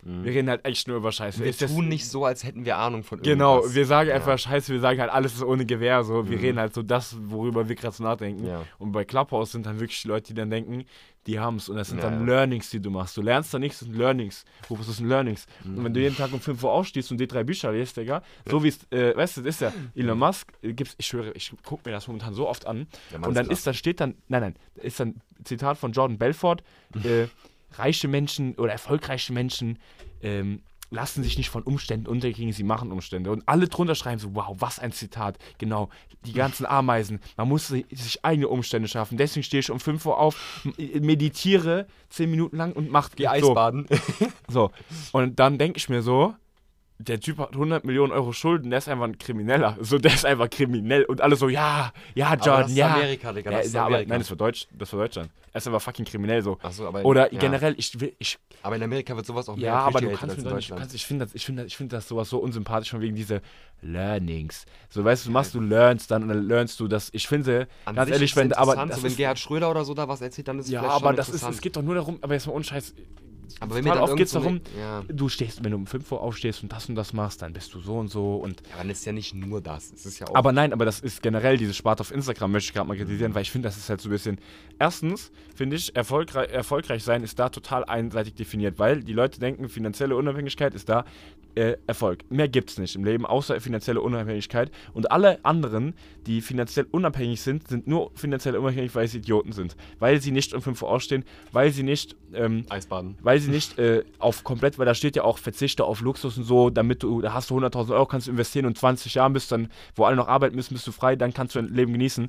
Wir reden halt echt nur über Scheiße. Wir Ist das- tun nicht so, als hätten wir Ahnung von Genau, irgendwas. wir sagen Ja. einfach Scheiße, wir sagen halt alles ist ohne Gewehr, so. Wir Mhm. reden halt so das, worüber wir gerade so nachdenken. Ja. Und bei Clubhouse sind dann wirklich die Leute, die dann denken, die haben es. Und das sind Ja, dann ja. Learnings, die du machst. Du lernst da nichts, das sind Learnings. Wofür das sind Learnings? Mhm. Und wenn du jeden Tag um fünf Uhr aufstehst und die drei Bücher liest, Digga, so wie es, äh, weißt du, das ist ja, Elon Musk, äh, gibt's, ich schwöre, ich gucke mir das momentan so oft an. Der Mann Und dann krass. ist, da steht dann, nein, nein, da ist dann Zitat von Jordan Belfort, äh, reiche Menschen oder erfolgreiche Menschen, ähm, lassen sich nicht von Umständen unterkriegen, sie machen Umstände. Und alle drunter schreiben so, wow, was ein Zitat. Genau, die ganzen Ameisen. Man muss si- sich eigene Umstände schaffen. Deswegen stehe ich um fünf Uhr auf, m- meditiere zehn Minuten lang und mach Geh so. Eisbaden. So. Und dann denke ich mir so, der Typ hat hundert Millionen Euro Schulden, der ist einfach ein Krimineller. So, der ist einfach kriminell. Und alle so, ja, ja, Aber Jordan, das ist ja. Amerika, Digga. Ja, Das ist ja, aber, Amerika. nein, das war Deutsch, das war Deutschland. Er ist einfach fucking kriminell so. Ach so, aber Oder ja. generell, ich will, ich Aber in Amerika wird sowas auch mehr ja, aber du appreciated kannst als mir in doch nicht, du Deutschland. kannst, ich finde das, ich finde, ich finde das sowas so unsympathisch von wegen diese Learnings. So, weißt du, du machst, du learnst dann und dann lernst du das. Ich finde, An ganz sich ehrlich, ist wenn, aber interessant, das so, wenn ist, Gerhard Schröder oder so da was erzählt, dann ist es ja, vielleicht aber schon das ist, interessant. es geht doch nur darum, aber jetzt mal ohne Scheiß. aber wenn mir total dann oft geht's irgend so darum, eine- ja. du stehst, wenn du um fünf Uhr aufstehst und das und das machst, dann bist du so und so und ja, dann ist ja nicht nur das. Es ist ja auch aber nein, aber das ist generell diese Sparte auf Instagram, möchte ich gerade mal kritisieren, weil ich finde, das ist halt so ein bisschen. Erstens, finde ich, erfolgreich, erfolgreich sein ist da total einseitig definiert, weil die Leute denken, finanzielle Unabhängigkeit ist da äh, Erfolg. Mehr gibt es nicht im Leben, außer finanzielle Unabhängigkeit. Und alle anderen, die finanziell unabhängig sind, sind nur finanziell unabhängig, weil sie Idioten sind. Weil sie nicht um fünf Uhr aufstehen, weil sie nicht. Ähm, Eisbaden. Weil sie nicht äh, auf komplett, weil da steht ja auch, verzichte auf Luxus und so, damit du, da hast du hunderttausend Euro, kannst du investieren und zwanzig Jahren bist dann, wo alle noch arbeiten müssen, bist du frei, dann kannst du dein Leben genießen.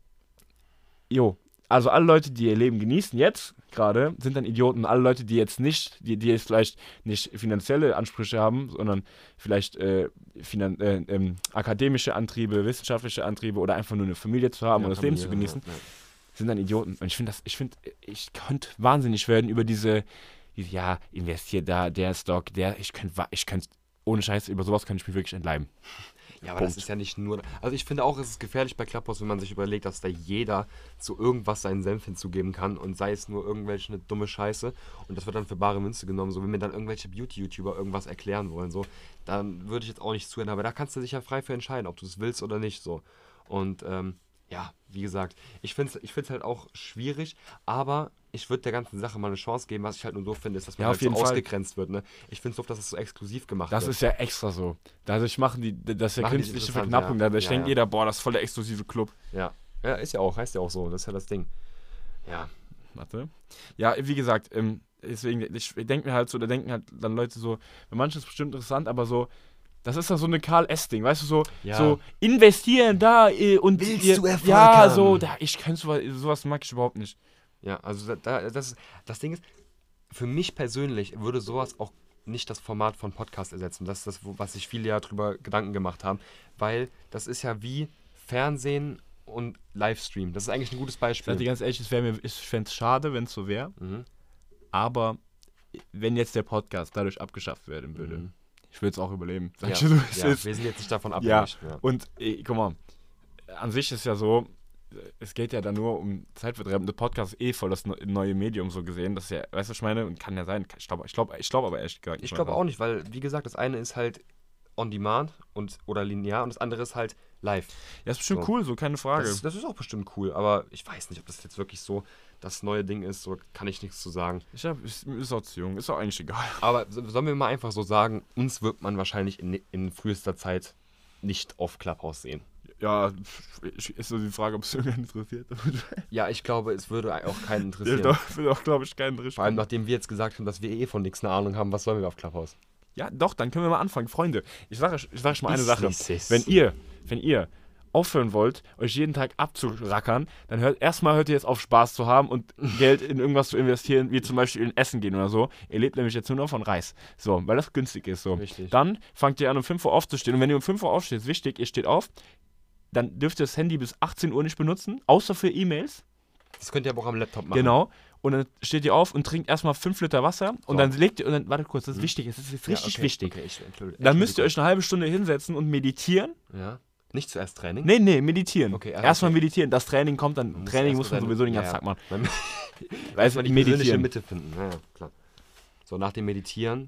Jo, also alle Leute, die ihr Leben genießen jetzt gerade, sind dann Idioten. Alle Leute, die jetzt nicht, die, die jetzt vielleicht nicht finanzielle Ansprüche haben, sondern vielleicht äh, finan äh, ähm, akademische Antriebe, wissenschaftliche Antriebe oder einfach nur eine Familie zu haben Ja, und das Leben zu Familie, genießen, ja, ja. sind dann Idioten. Und ich finde das, ich finde, ich könnte wahnsinnig werden über diese, diese ja, investiert da, der Stock, der, ich könnte, ich könnte, ohne Scheiß, über sowas könnte ich mich wirklich entleiben. Ja, aber Punkt. das ist ja nicht nur. Also ich finde auch, es ist gefährlich bei Clubhouse, wenn man sich überlegt, dass da jeder zu irgendwas seinen Senf hinzugeben kann und sei es nur irgendwelche eine dumme Scheiße und das wird dann für bare Münze genommen. So, wenn mir dann irgendwelche Beauty-YouTuber irgendwas erklären wollen, so, dann würde ich jetzt auch nicht zuhören. Aber da kannst du dich ja frei für entscheiden, ob du es willst oder nicht. So. Und ähm, ja, wie gesagt, ich finde es ich find's halt auch schwierig, aber ich würde der ganzen Sache mal eine Chance geben. Was ich halt nur doof finde, ist, dass man Ja, halt auf so jeden Fall. ausgegrenzt wird. Ne? Ich finde es doof, dass es so exklusiv gemacht Das wird. ist ja extra so. Dadurch machen die, das ist ja Machen die künstliche interessant, Verknappung. ja. Dadurch Ja, denkt ja. jeder, boah, das ist voll der exklusive Club. Ja. Ja, ist ja auch, heißt ja auch so. Das ist ja das Ding. Ja. Warte. Ja, wie gesagt, ähm, deswegen, ich denke mir halt so, da denken halt dann Leute so, bei manchen ist es bestimmt interessant, aber so, das ist dann so eine Karl S-Ding, weißt du, so, Ja. so investieren da äh, und Willst ihr, du Erfolg ja, haben? so, da, ich könnte sowas, sowas mag ich überhaupt nicht. Ja, also da, da, das, das Ding ist, für mich persönlich würde sowas auch nicht das Format von Podcast ersetzen. Das ist das, wo- was sich viele ja drüber Gedanken gemacht haben, weil das ist ja wie Fernsehen und Livestream. Das ist eigentlich ein gutes Ich sag Beispiel. dir ganz ehrlich, es wär mir, ich fände es schade, wenn es so wäre, Mhm. aber wenn jetzt der Podcast dadurch abgeschafft werden würde, Mhm. ich würde es auch überleben. Sag Ja, ich dir so, wie es ja, ist. wir sind jetzt nicht davon Ja, abhängig. Ja. und äh, guck mal, an sich ist ja so, es geht ja dann nur um Zeitvertreib. Der Podcast ist eh voll das ne- neue Medium so gesehen. Das ist ja, weißt du, was ich meine? Und kann ja sein. Ich glaube ich glaub, ich glaub aber ehrlich gesagt Ich nicht glaube dran. auch nicht, weil, wie gesagt, das eine ist halt on demand und, oder linear und das andere ist halt live. Ja, ist bestimmt So. cool, so keine Frage. Das, das ist auch bestimmt cool, aber ich weiß nicht, ob das jetzt wirklich so das neue Ding ist, so kann ich nichts zu sagen. ich hab, ist, ist auch zu jung, ist auch eigentlich egal. Aber so- sollen wir mal einfach so sagen, uns wird man wahrscheinlich in, in frühester Zeit nicht auf Clubhouse sehen. Ja, ich- ist so die Frage, ob es irgendwen interessiert. Ja, ich glaube, es würde auch keinen Ja, interessieren. doch, will auch, glaube ich, keinen Vor allem, nachdem wir jetzt gesagt haben, dass wir eh von nichts eine Ahnung haben, was sollen wir auf Clubhouse? Ja, doch, dann können wir mal anfangen. Freunde, ich sage euch, ich sag euch mal eine Ist Sache. nicht sis. Wenn ihr, wenn ihr aufhören wollt, euch jeden Tag abzurackern, dann hört erstmal hört ihr jetzt auf, Spaß zu haben und Geld in irgendwas zu investieren, wie zum Beispiel in Essen gehen oder so. Ihr lebt nämlich jetzt nur noch von Reis. So, weil das günstig ist. So. Richtig. Dann fangt ihr an, um fünf Uhr aufzustehen. Und wenn ihr um fünf Uhr aufsteht, ist wichtig, ihr steht auf, dann dürft ihr das Handy bis achtzehn Uhr nicht benutzen, außer für E-Mails. Das könnt ihr aber auch am Laptop machen. Genau. Und dann steht ihr auf und trinkt erstmal fünf Liter Wasser und So. dann legt ihr, und dann, warte kurz, das ist wichtig, das ist jetzt Ja, richtig okay, wichtig. Okay, ich, Entschuldigung. Dann müsst ihr euch eine halbe Stunde hinsetzen und meditieren. Ja. Nicht zuerst Training? Nee, nee, meditieren. Okay, ah, erstmal okay. meditieren. Das Training kommt dann. Man muss Training erst muss man mal sowieso den ja, ganzen ja. Tag machen. Man- Weißt du, Erstmal die persönliche meditieren. Mitte finden. Ja, ja, klar. So, nach dem Meditieren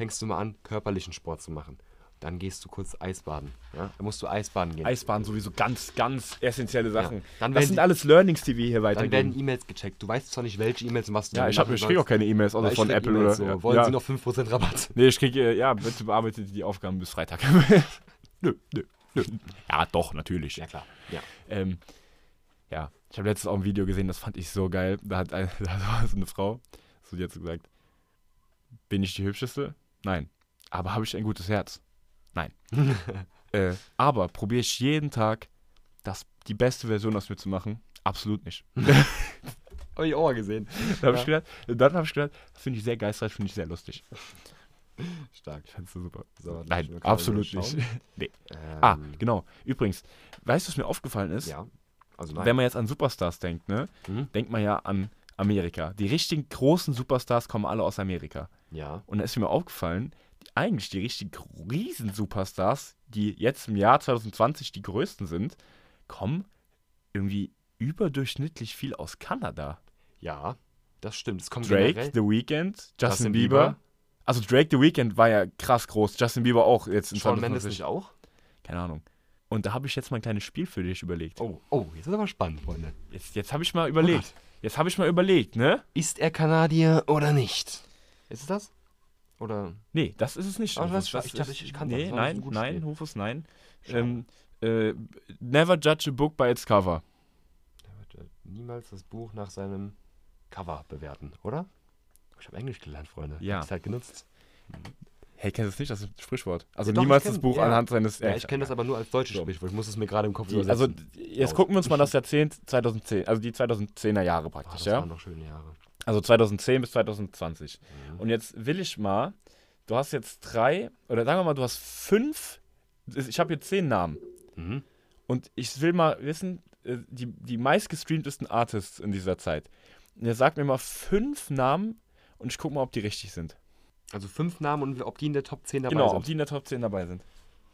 fängst du mal an, körperlichen Sport zu machen. Dann gehst du kurz Eisbaden. Ja? Dann musst du Eisbaden gehen. Eisbahn sowieso ganz, ganz essentielle Sachen. Ja. Dann das werden sind die- alles Learnings, die wir hier Dann weitergeben. werden E-Mails gecheckt. Du weißt zwar nicht, welche E-Mails und was du Ja, ich, hab- machen ich kriege auch sollst. keine E-Mails, außer Ja, ich von krieg Apple E-Mails oder. so. Wollen ja. Sie noch fünf Prozent Rabatt? Nee, ich kriege, ja, bitte bearbeitet die Aufgaben bis Freitag. nö, nö, nö. Ja, doch, natürlich. Ja, klar. Ja. Ähm, ja, ich habe letztens auch ein Video gesehen, das fand ich so geil. Da hat eine, da war so eine Frau, so die hat so gesagt, bin ich die Hübscheste? Nein. Aber habe ich ein gutes Herz? Nein. äh, aber probiere ich jeden Tag, das, die beste Version aus mir zu machen? Absolut nicht. Hab ich auch mal gesehen. Da hab ich gedacht, dann habe ich gedacht, das finde ich sehr geistreich, finde ich sehr lustig. Stark. Ich fand's so super. So, lass Nein, mich mal gerade absolut mal nicht. schauen. nee. Ähm, Ah, genau. Übrigens, weißt du, was mir aufgefallen ist? Ja. Also nein. Wenn man jetzt an Superstars denkt, ne, Mhm. denkt man ja an Amerika. Die richtigen großen Superstars kommen alle aus Amerika. Ja. Und da ist mir aufgefallen, die, eigentlich die richtig riesen Superstars, die jetzt im Jahr zwanzig zwanzig die größten sind, kommen irgendwie überdurchschnittlich viel aus Kanada. Ja. Das stimmt. Es kommt Drake, generell. The Weeknd, Justin, Justin Bieber. Bieber. Also Drake, The Weeknd war ja krass groß. Justin Bieber auch jetzt in Shawn zwanzig Mendes zwanzig. nicht auch? Keine Ahnung. Und da habe ich jetzt mal ein kleines Spiel für dich überlegt. Oh, oh, jetzt ist aber spannend, Freunde. Jetzt, jetzt habe ich mal überlegt. Jetzt habe ich mal überlegt, ne? Ist er Kanadier oder nicht? Ist es das? Oder? Nee, das ist es nicht. Oh, Rufus. das- ich dachte, ich- ich kann das. Nee, Das war ein nein, gutes nein, Spiel. Rufus, nein. Schade. Ähm, äh, never judge a book by its cover. Er wird niemals das Buch nach seinem Cover bewerten, oder? Ich habe Englisch gelernt, Freunde. Ja. Hab ich halt genutzt. Hey, kennst du es nicht? Das ist ein Sprichwort. Also Ja, doch, niemals ich kenn- das Buch ja. anhand seines... Ja, ich kenne das aber nur als deutsches So. Sprichwort. Ich muss es mir gerade im Kopf Die, also übersetzen. jetzt Aus. gucken wir uns mal das Jahrzehnt zweitauszehn, also die zweitausendzehner Jahre Boah, praktisch, das ja? waren noch schöne Jahre. Also zweitausendzehn bis zweitausendzwanzig. Mhm. Und jetzt will ich mal, du hast jetzt drei, oder sagen wir mal, du hast fünf, ich habe hier zehn Namen. Mhm. Und ich will mal wissen, äh, die, die meistgestreamtesten Artists in dieser Zeit. Und jetzt sag mir mal fünf Namen und ich gucke mal, ob die richtig sind. Also fünf Namen und ob die in der Top zehn dabei Genau, sind. ob die in der Top zehn dabei sind.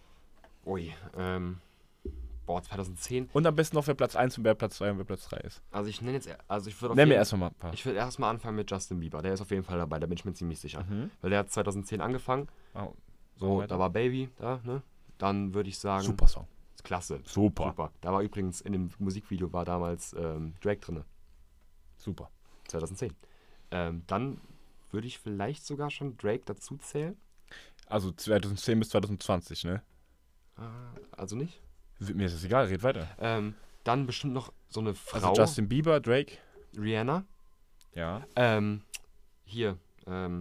Ui, ähm. Boah, zweitausendzehn. Und am besten noch, wer Platz eins und wer Platz zwei und wer Platz drei ist. Also ich nenne jetzt, also ich würde Nenn mir erstmal mal ein paar. Ich würde erstmal anfangen mit Justin Bieber. Der ist auf jeden Fall dabei, da bin ich mir ziemlich sicher. Mhm. Weil der hat zweitauszehn angefangen. Oh, So, weiter. da war Baby da, ne? Dann würde ich sagen. Super Song. Ist klasse. Super. Super. Da war übrigens in dem Musikvideo war damals ähm, Drake drin. Super. zweitausendzehn. Ähm, dann würde ich vielleicht sogar schon Drake dazu zählen. Also zweitausendzehn bis zweitausendzwanzig, ne? Ah, also nicht. Mir ist es egal, red weiter. Ähm, dann bestimmt noch so eine Frau. Also Justin Bieber, Drake. Rihanna. Ja. Ähm, hier. Ähm,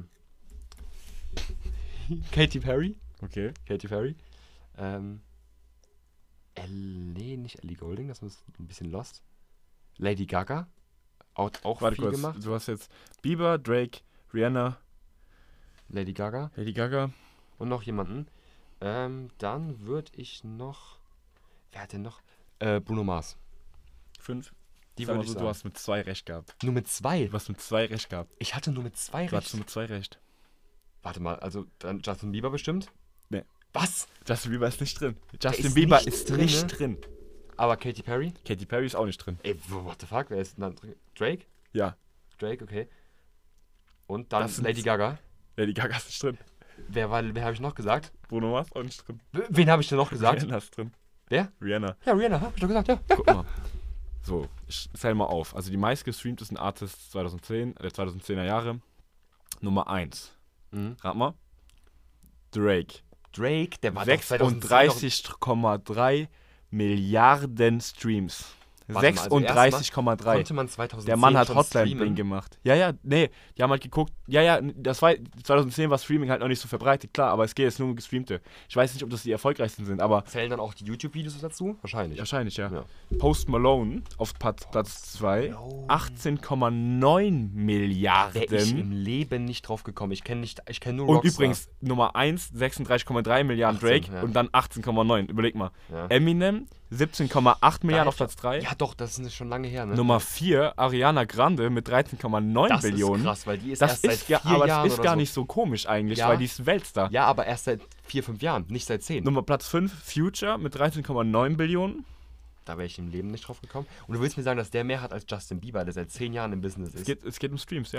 Katy Perry. Okay. Katy Perry. Ähm, Ellie, nicht Ellie Goulding, das ist ein bisschen lost. Lady Gaga. Auch, auch Warte viel kurz. gemacht. Du hast jetzt Bieber, Drake, Rihanna, Lady Gaga. Lady Gaga. Und noch jemanden. Ähm, dann würde ich noch. Wer hat denn noch? Äh, Bruno Mars. Fünf. Die Sag mal würde ich so, sagen. du hast mit zwei recht gehabt. Nur mit zwei. Du hast mit zwei recht gehabt. Ich hatte nur mit zwei Du hast recht. nur mit zwei recht. Warte mal, also dann Justin Bieber bestimmt? Nee. Was? Justin Bieber ist nicht drin. Justin ist Bieber nicht ist drin, nicht ne? drin. Aber Katy Perry? Katy Perry ist auch nicht drin. Ey, wo- what the fuck? Wer ist denn dann drin? Drake? Ja. Drake, okay. Und dann Das sind- Lady Gaga. Lady Gaga ist nicht drin. Wer, war, wer habe ich noch gesagt? Bruno Mars auch nicht drin. W- Wen habe ich denn noch gesagt? Rihanna ist drin. Wer? Rihanna. Ja, Rihanna, hab ich doch gesagt, ja. Guck mal. So, ich zähl mal auf. Also die meistgestreamtesten Artists zweitausendzehn, der zweitausendzehner Jahre. Nummer eins. Mhm. Rat mal. Drake. Drake, der war doch sechsunddreißig Komma drei Milliarden Streams. Warte mal, also sechsunddreißig Komma doch- drei. Konnte man zweitausendzehn Der Mann hat schon Hotline streamen? Bling gemacht. Ja, ja, nee, die haben halt geguckt. Ja, ja, das war zweitausendzehn war Streaming halt noch nicht so verbreitet, klar, aber es geht jetzt nur um gestreamte. Ich weiß nicht, ob das die erfolgreichsten sind, aber Zählen dann auch die YouTube-Videos dazu? Wahrscheinlich. wahrscheinlich, ja. Ja. Post Malone auf Pat- Platz zwei, Malone. achtzehn Komma neun Milliarden. Wäre ich im Leben nicht drauf gekommen. Ich kenne nicht, ich kenne nur Und Rockstar. übrigens Nummer eins, sechsunddreißig Komma drei Milliarden achtzehn, Drake ja. und dann achtzehn Komma neun. Überleg mal. Ja. Eminem, siebzehn Komma acht Milliarden auf Platz drei. Ja doch, das ist schon lange her, ne? Nummer vier, Ariana Grande mit dreizehn Komma neun das Billionen. ist krass, weil die ist Das erst seit ist ja, vier aber Jahren es ist oder gar so. nicht so komisch eigentlich, Ja. weil die ist ein Weltstar. Ja, aber erst seit vier, fünf Jahren, nicht seit zehn. Nummer Platz fünf, Future mit dreizehn Komma neun Billionen. Da wäre ich im Leben nicht drauf gekommen. Und du willst mir sagen, dass der mehr hat als Justin Bieber, der seit zehn Jahren im Business Es ist? geht, es geht um Streams, ja.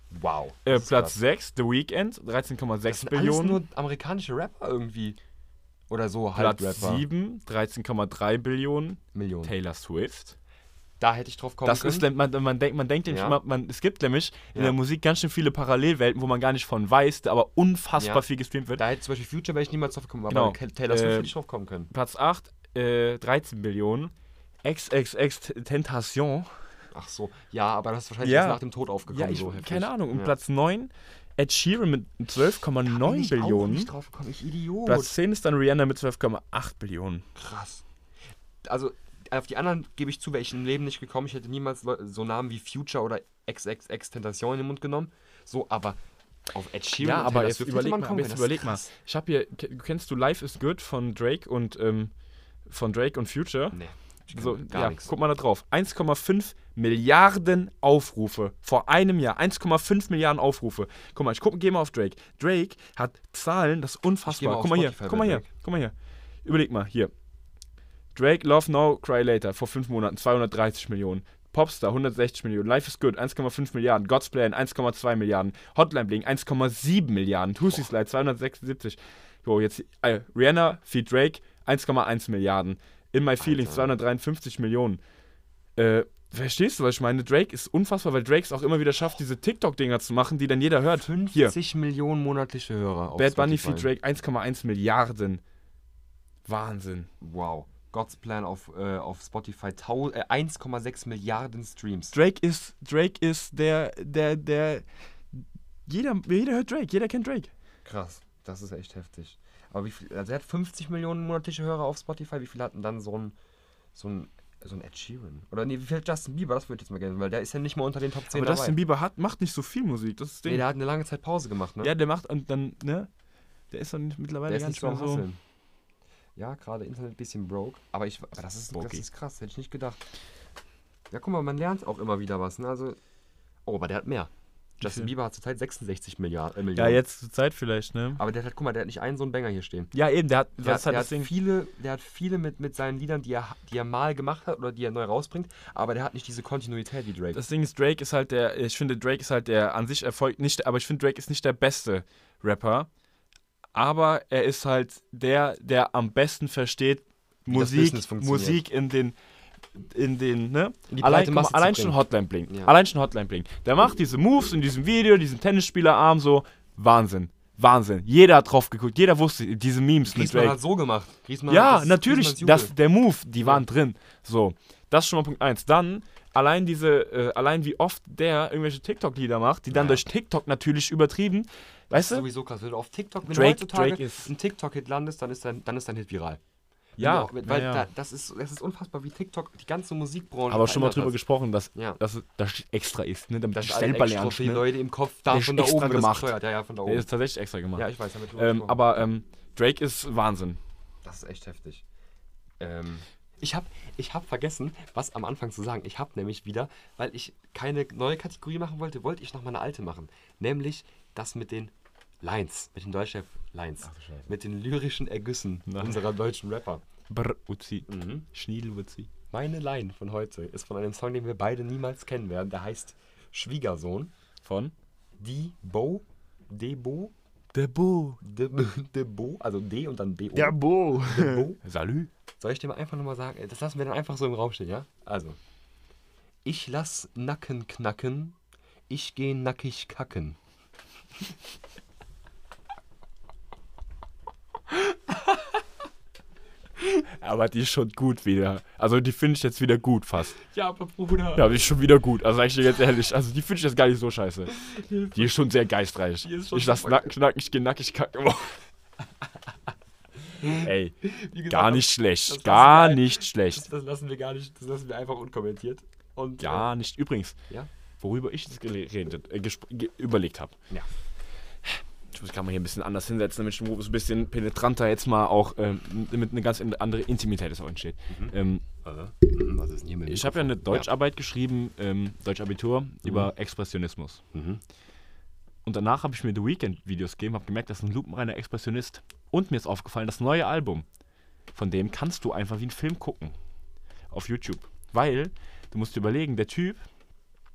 Wow. Äh, das ist Platz krass. sechs, The Weeknd, dreizehn Komma Das sechs sind Billionen. alles nur amerikanische Rapper irgendwie. Oder so, Platz Halbrapper. sieben, dreizehn Komma drei Billionen, Millionen. Taylor Swift. Da hätte ich drauf kommen Das können. ist, man, man denkt, man denkt nämlich Ja. immer, man, es gibt nämlich in Ja. der Musik ganz schön viele Parallelwelten, wo man gar nicht von weiß, aber unfassbar Ja. viel gestreamt wird. Da hätte zum Beispiel Future wäre ich niemals drauf gekommen, Genau. aber Taylor Swift Äh, hätte ich drauf kommen können. Platz acht, äh, dreizehn Billionen, X X X Tentation. Ach so, ja, aber das ist wahrscheinlich Ja. erst nach dem Tod aufgekommen. Ja, ich, so heftig. keine Ahnung. Und Ja. Platz neun, Ed Sheeran mit zwölf Komma neun Bin ich auch Billionen. nicht drauf gekommen, ich Idiot. Platz zehn ist dann Rihanna mit zwölf Komma acht Billionen. Krass. Also, auf die anderen gebe ich zu, wäre ich im Leben nicht gekommen. Ich hätte niemals Leu- so Namen wie Future oder X X X Tentation in den Mund genommen. So, aber auf Ed Sheeran Ja, und aber Taylor jetzt Swift hätte überleg man mal, kommen jetzt können. Das überleg ist mal. krass. Ich habe hier, ke- kennst du Life is Good von Drake und ähm, von Drake und Future? Nee, ich kenn So, gar ja, nichts. guck mal da drauf. eins Komma fünf Milliarden Aufrufe. Vor einem Jahr. eins Komma fünf Milliarden Aufrufe. Guck mal, ich guck, geh mal auf Drake. Drake hat Zahlen, das ist Ich geh mal unfassbar. auf Guck mal hier, Spotify guck bei mal hier, Drake. guck mal hier. Überleg mal, hier. Drake, Love Now, Cry Later, vor fünf Monaten zweihundertdreißig Millionen. Popstar, hundertsechzig Millionen. Life is Good, eins Komma fünf Milliarden. God's Plan, eins Komma zwei Milliarden. Hotline Bling, eins Komma sieben Milliarden. Tusi Slide, zweihundertsechsundsiebzig. Jo, jetzt äh, Rihanna, Feed Drake, eins Komma eins Milliarden. In My Feelings, Alter. zweihundertdreiundfünfzig Millionen. Äh, verstehst du, was ich meine? Drake ist unfassbar, weil Drake es auch immer wieder schafft, diese TikTok-Dinger zu machen, die dann jeder hört. Hier, fünfzig Millionen monatliche Hörer auf Bad Bunny, Spotify. Feed Drake, eins Komma eins Milliarden. Wahnsinn. Wow. God's Plan auf, äh, auf Spotify, tau- äh, eins Komma sechs Milliarden Streams. Drake ist, Drake ist der, der, der, jeder, jeder hört Drake, jeder kennt Drake. Krass, das ist echt heftig. Aber wie viel, also er hat fünfzig Millionen monatliche Hörer auf Spotify, wie viel hat denn dann so ein, so ein, so ein Ed Sheeran? Oder nee, wie viel hat Justin Bieber? Das würde ich jetzt mal gerne, weil der ist ja nicht mal unter den Top zehn Aber dabei. Justin Bieber hat, macht nicht so viel Musik, das ist das Ding. Nee, der hat eine lange Zeit Pause gemacht, ne? Ja, der macht und dann, ne, der ist dann nicht, mittlerweile der ist gar nicht nicht so mehr am so. Hustlen. Ja, gerade Internet ein bisschen broke, aber ich, aber das ist, das Brokey. ist krass, hätte ich nicht gedacht. Ja, guck mal, man lernt auch immer wieder was, ne? Also, oh, aber der hat mehr. Justin viel? Bieber hat zurzeit sechsundsechzig Milliarden, äh, Ja, Millionen. jetzt zur Zeit vielleicht, ne? Aber der hat, guck mal, der hat nicht einen so einen Banger hier stehen. Ja, eben, der hat, Der, das hat, ist halt der, das hat Ding. viele, der hat viele mit, mit seinen Liedern, die er, die er mal gemacht hat oder die er neu rausbringt, aber der hat nicht diese Kontinuität wie Drake. Das Ding ist, Drake ist halt der, ich finde, Drake ist halt der an sich Erfolg, nicht, aber ich finde, Drake ist nicht der beste Rapper, aber er ist halt der, der am besten versteht, das Musik, Business funktioniert. Musik in den, in den, ne? In die Allein, breite guck mal, Masse zu allein bringen. schon Hotline Bling. Ja. Allein schon Hotline Bling. Der macht diese Moves in diesem Video, diesen Tennisspielerarm so, Wahnsinn. Wahnsinn. Jeder hat drauf geguckt, jeder wusste, diese Memes mit Griezmann Drake. hat so gemacht. Griezmann Ja, das ist natürlich, Griezmanns das, Jubel. der Move, die waren Ja. drin. So, das ist schon mal Punkt eins. Dann, allein diese, äh, allein wie oft der irgendwelche TikTok-Lieder macht, die dann Ja. durch TikTok natürlich übertrieben, Das weißt ist du? sowieso krass. Wenn du auf TikTok, wenn Drake- du heutzutage Drake ist- ein TikTok-Hit landest, dann ist dein, dann ist dein Hit viral. Wenn Ja, du auch, weil ja, ja. Da, das, ist, das ist unfassbar, wie TikTok die ganze Musikbranche Aber schon mal verändert drüber hat. gesprochen, dass, Ja. dass das extra ist, ne? Damit Das du ist alles selber extra lernst. für die Ne? Leute im Kopf, da Der ist von da extra oben wird das gemacht. gesteuert. Ja, ja, von da Der oben. ist tatsächlich extra gemacht. Ja, ich weiß, damit drüber ähm, gesprochen. aber ähm, Drake ist Wahnsinn. Das ist echt heftig. Ähm, ich habe ich hab vergessen, was am Anfang zu sagen. Ich habe nämlich wieder, weil ich keine neue Kategorie machen wollte, wollte ich noch mal eine alte machen. Nämlich das mit den Lines, mit den Deutschrap-Lines. Mit den lyrischen Ergüssen Nein. unserer deutschen Rapper. Brr, Uzi. Mhm. Schniedel, Uzi. Meine Line von heute ist von einem Song, den wir beide niemals kennen werden. Der heißt Schwiegersohn. Von? Die Bo, Debo, Der Bo. De, de Bo, also D und dann B O. Der Bo. De Bo. Salü. Soll ich dir mal einfach nochmal sagen? Das lassen wir dann einfach so im Raum stehen, ja? Also. Ich lass Nacken knacken, ich geh nackig kacken. Aber die ist schon gut wieder. Also die finde ich jetzt wieder gut fast. Ja, aber Bruder. Ja, die ist schon wieder gut. Also sag ich dir jetzt ehrlich. Also die finde ich jetzt gar nicht so scheiße. Die ist schon sehr geistreich. Die ist schon Ich lass super Nacken knacken, ich geh nackig kacken. Boah. Ey, Wie gesagt, gar das- nicht das schlecht. lassen Gar wir- nicht Das, schlecht. das lassen wir gar nicht, das lassen wir einfach unkommentiert. Und, Ja, nicht. Übrigens, Ja? worüber ich jetzt geredet, äh, gespr- ge überlegt habe. Ja. Ich muss kann man hier ein bisschen anders hinsetzen, damit es ein bisschen penetranter jetzt mal auch, ähm, damit eine ganz andere Intimität es auch entsteht. Ähm, Äh, mhm, was ist denn hier mit dem ich habe ja eine Mikrofon? Deutscharbeit geschrieben, ähm, Deutschabitur, über Expressionismus. Mhm. Und danach habe ich mir The Weeknd-Videos gegeben, habe gemerkt, das ist ein lupenreiner Expressionist. Und mir ist aufgefallen, das neue Album, von dem kannst du einfach wie einen Film gucken. Auf YouTube. Weil, du musst dir überlegen, der Typ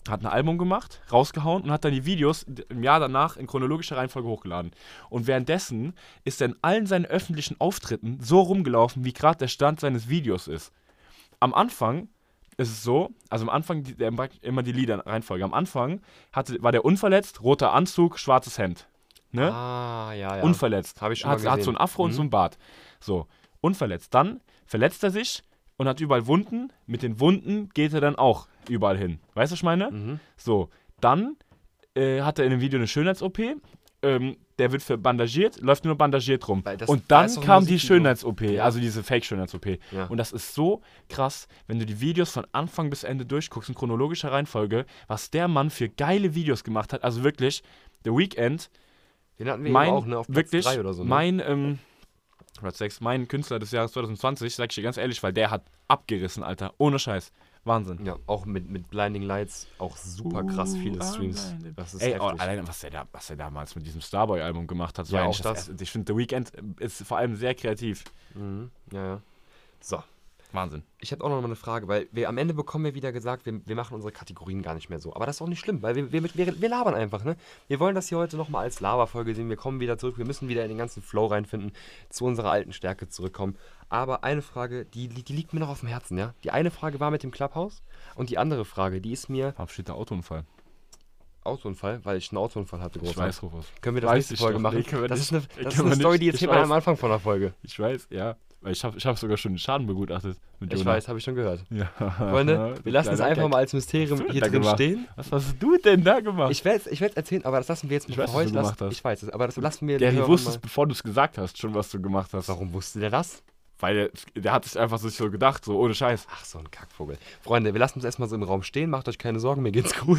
hat ein Album gemacht, rausgehauen und hat dann die Videos im Jahr danach in chronologischer Reihenfolge hochgeladen. Und währenddessen ist er in allen seinen öffentlichen Auftritten so rumgelaufen, wie gerade der Stand seines Videos ist. Am Anfang ist es so, also am Anfang, die- der mag immer die Lieder in Reihenfolge. Am Anfang hatte, war der unverletzt, roter Anzug, schwarzes Hemd. Ne? Ah, ja, ja. Unverletzt. Hab ich schon hat, mal hat so gesehen. ein Afro und Mhm. so ein Bart. So, unverletzt. Dann verletzt er sich und hat überall Wunden. Mit den Wunden geht er dann auch überall hin. Weißt du, was ich meine? Mhm. So, dann äh, hat er in dem Video eine Schönheits-O P. Ähm, der wird für bandagiert, läuft nur bandagiert rum. Weil das- und da dann ist doch ein kam die Musikvideo. Schönheits-O P, Ja. also diese Fake-Schönheits-O P. Ja. Und das ist so krass, wenn du die Videos von Anfang bis Ende durchguckst, in chronologischer Reihenfolge, was der Mann für geile Videos gemacht hat. Also wirklich, The Weeknd, Den hatten wir mein, eben auch, ne? Auf Platz wirklich, drei oder so. Ne? mein, ähm, Platz sechs, mein Künstler des Jahres zwanzig zwanzig, sag ich dir ganz ehrlich, weil der hat abgerissen, Alter. Ohne Scheiß. Wahnsinn. Ja, auch mit, mit Blinding Lights auch super krass viele Uh, Streams. alleine. Das ist Ey, oh, heftig. alleine, was er, da, was er damals mit diesem Starboy-Album gemacht hat, so Ja, eigentlich auch das das. erste- ich finde, The Weeknd ist vor allem sehr kreativ. Mhm. Ja, ja. So. Wahnsinn. Ich hätte auch noch mal eine Frage, weil wir am Ende bekommen wir wieder gesagt, wir, wir machen unsere Kategorien gar nicht mehr so. Aber das ist auch nicht schlimm, weil wir, wir, wir, wir labern einfach, ne? Wir wollen das hier heute noch mal als Laberfolge sehen. Wir kommen wieder zurück, wir müssen wieder in den ganzen Flow reinfinden, zu unserer alten Stärke zurückkommen. Aber eine Frage, die, die liegt mir noch auf dem Herzen, ja? Die eine Frage war mit dem Clubhouse und die andere Frage, die ist mir Warum steht der Autounfall? Autounfall, weil ich einen Autounfall hatte. Ich großartig. weiß, Rufus. Können wir das Weiß nächste ich Folge doch. machen? Nee, können wir das nicht. ist eine, Nee, das ist können eine wir Story, nicht. die Ich erzählt man weiß. am Anfang von der Folge. Ich weiß, ja. Weil ich habe ich hab sogar schon den Schaden begutachtet mit Ich Jonah. weiß, habe ich schon gehört. Ja. Freunde, wir lassen es Kleiner einfach Gag. mal als Mysterium Was hast du hier denn da drin gemacht? stehen. Was hast du denn da gemacht? Ich werde es ich erzählen, aber das lassen wir jetzt Ich mal weiß, für was heute. du gemacht lassen- hast. Ich weiß es, aber das lassen wir. die Gary Hörer wusste es, mal- bevor du es gesagt hast, schon, was du gemacht hast. Warum wusste der das? Weil der, der hat sich einfach sich so gedacht, so ohne Scheiß. Ach, so ein Kackvogel. Freunde, wir lassen es erstmal so im Raum stehen. Macht euch keine Sorgen, mir geht's gut.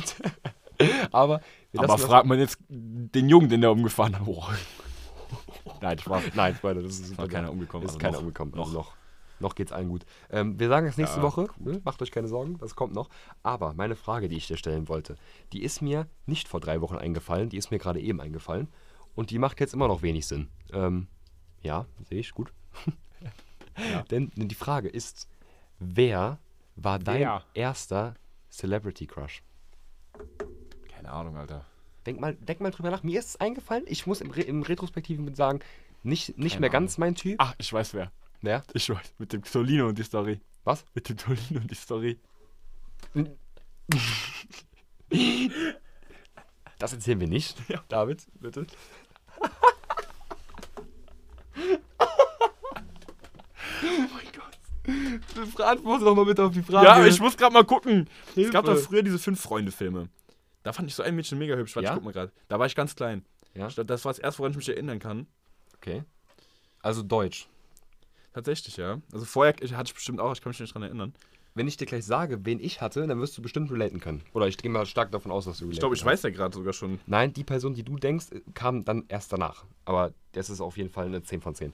aber wir Aber lassen das- fragt man jetzt den Jungen, den der umgefahren hat. Boah. Nein, Spaß. Nein, Freunde, das ist super. Noch keiner umgekommen. Ist also keiner noch. umgekommen. Noch. Also noch. Noch geht's allen gut. Ähm, wir sagen es nächste Ja, Woche. Ne? Macht euch keine Sorgen, das kommt noch. Aber meine Frage, die ich dir stellen wollte, die ist mir nicht vor drei Wochen eingefallen. Die ist mir gerade eben eingefallen. Und die macht jetzt immer noch wenig Sinn. Ähm, ja, sehe ich, gut. Ja. Denn die Frage ist, wer war dein Wer? erster Celebrity Crush? Keine Ahnung, Alter. Denk mal, denk mal drüber nach. Mir ist es eingefallen. Ich muss im, Re im Retrospektiven sagen, nicht, nicht Keine mehr Ahnung. ganz mein Typ. Ach, ich weiß wer. Wer? Ich weiß. Mit dem Tolino und die Story. Was? Mit dem Tolino und die Story. Das erzählen wir nicht. Ja. David, bitte. oh mein Gott. Antworte doch mal bitte auf die Frage. Ja, ich muss gerade mal gucken. Hilfe. Es gab doch früher diese Fünf-Freunde-Filme. Da fand ich so ein Mädchen mega hübsch. Warte, Ja? ich guck mal gerade. Da war ich ganz klein. Ja? Das war das erste, woran ich mich erinnern kann. Okay. Also Deutsch. Tatsächlich, ja. Also vorher hatte ich bestimmt auch, ich kann mich nicht dran erinnern. Wenn ich dir gleich sage, wen ich hatte, dann wirst du bestimmt relaten können. Oder ich gehe mal stark davon aus, dass du relaten Ich glaube, ich kannst. weiß ja gerade sogar schon. Nein, die Person, die du denkst, kam dann erst danach. Aber das ist auf jeden Fall eine zehn von zehn.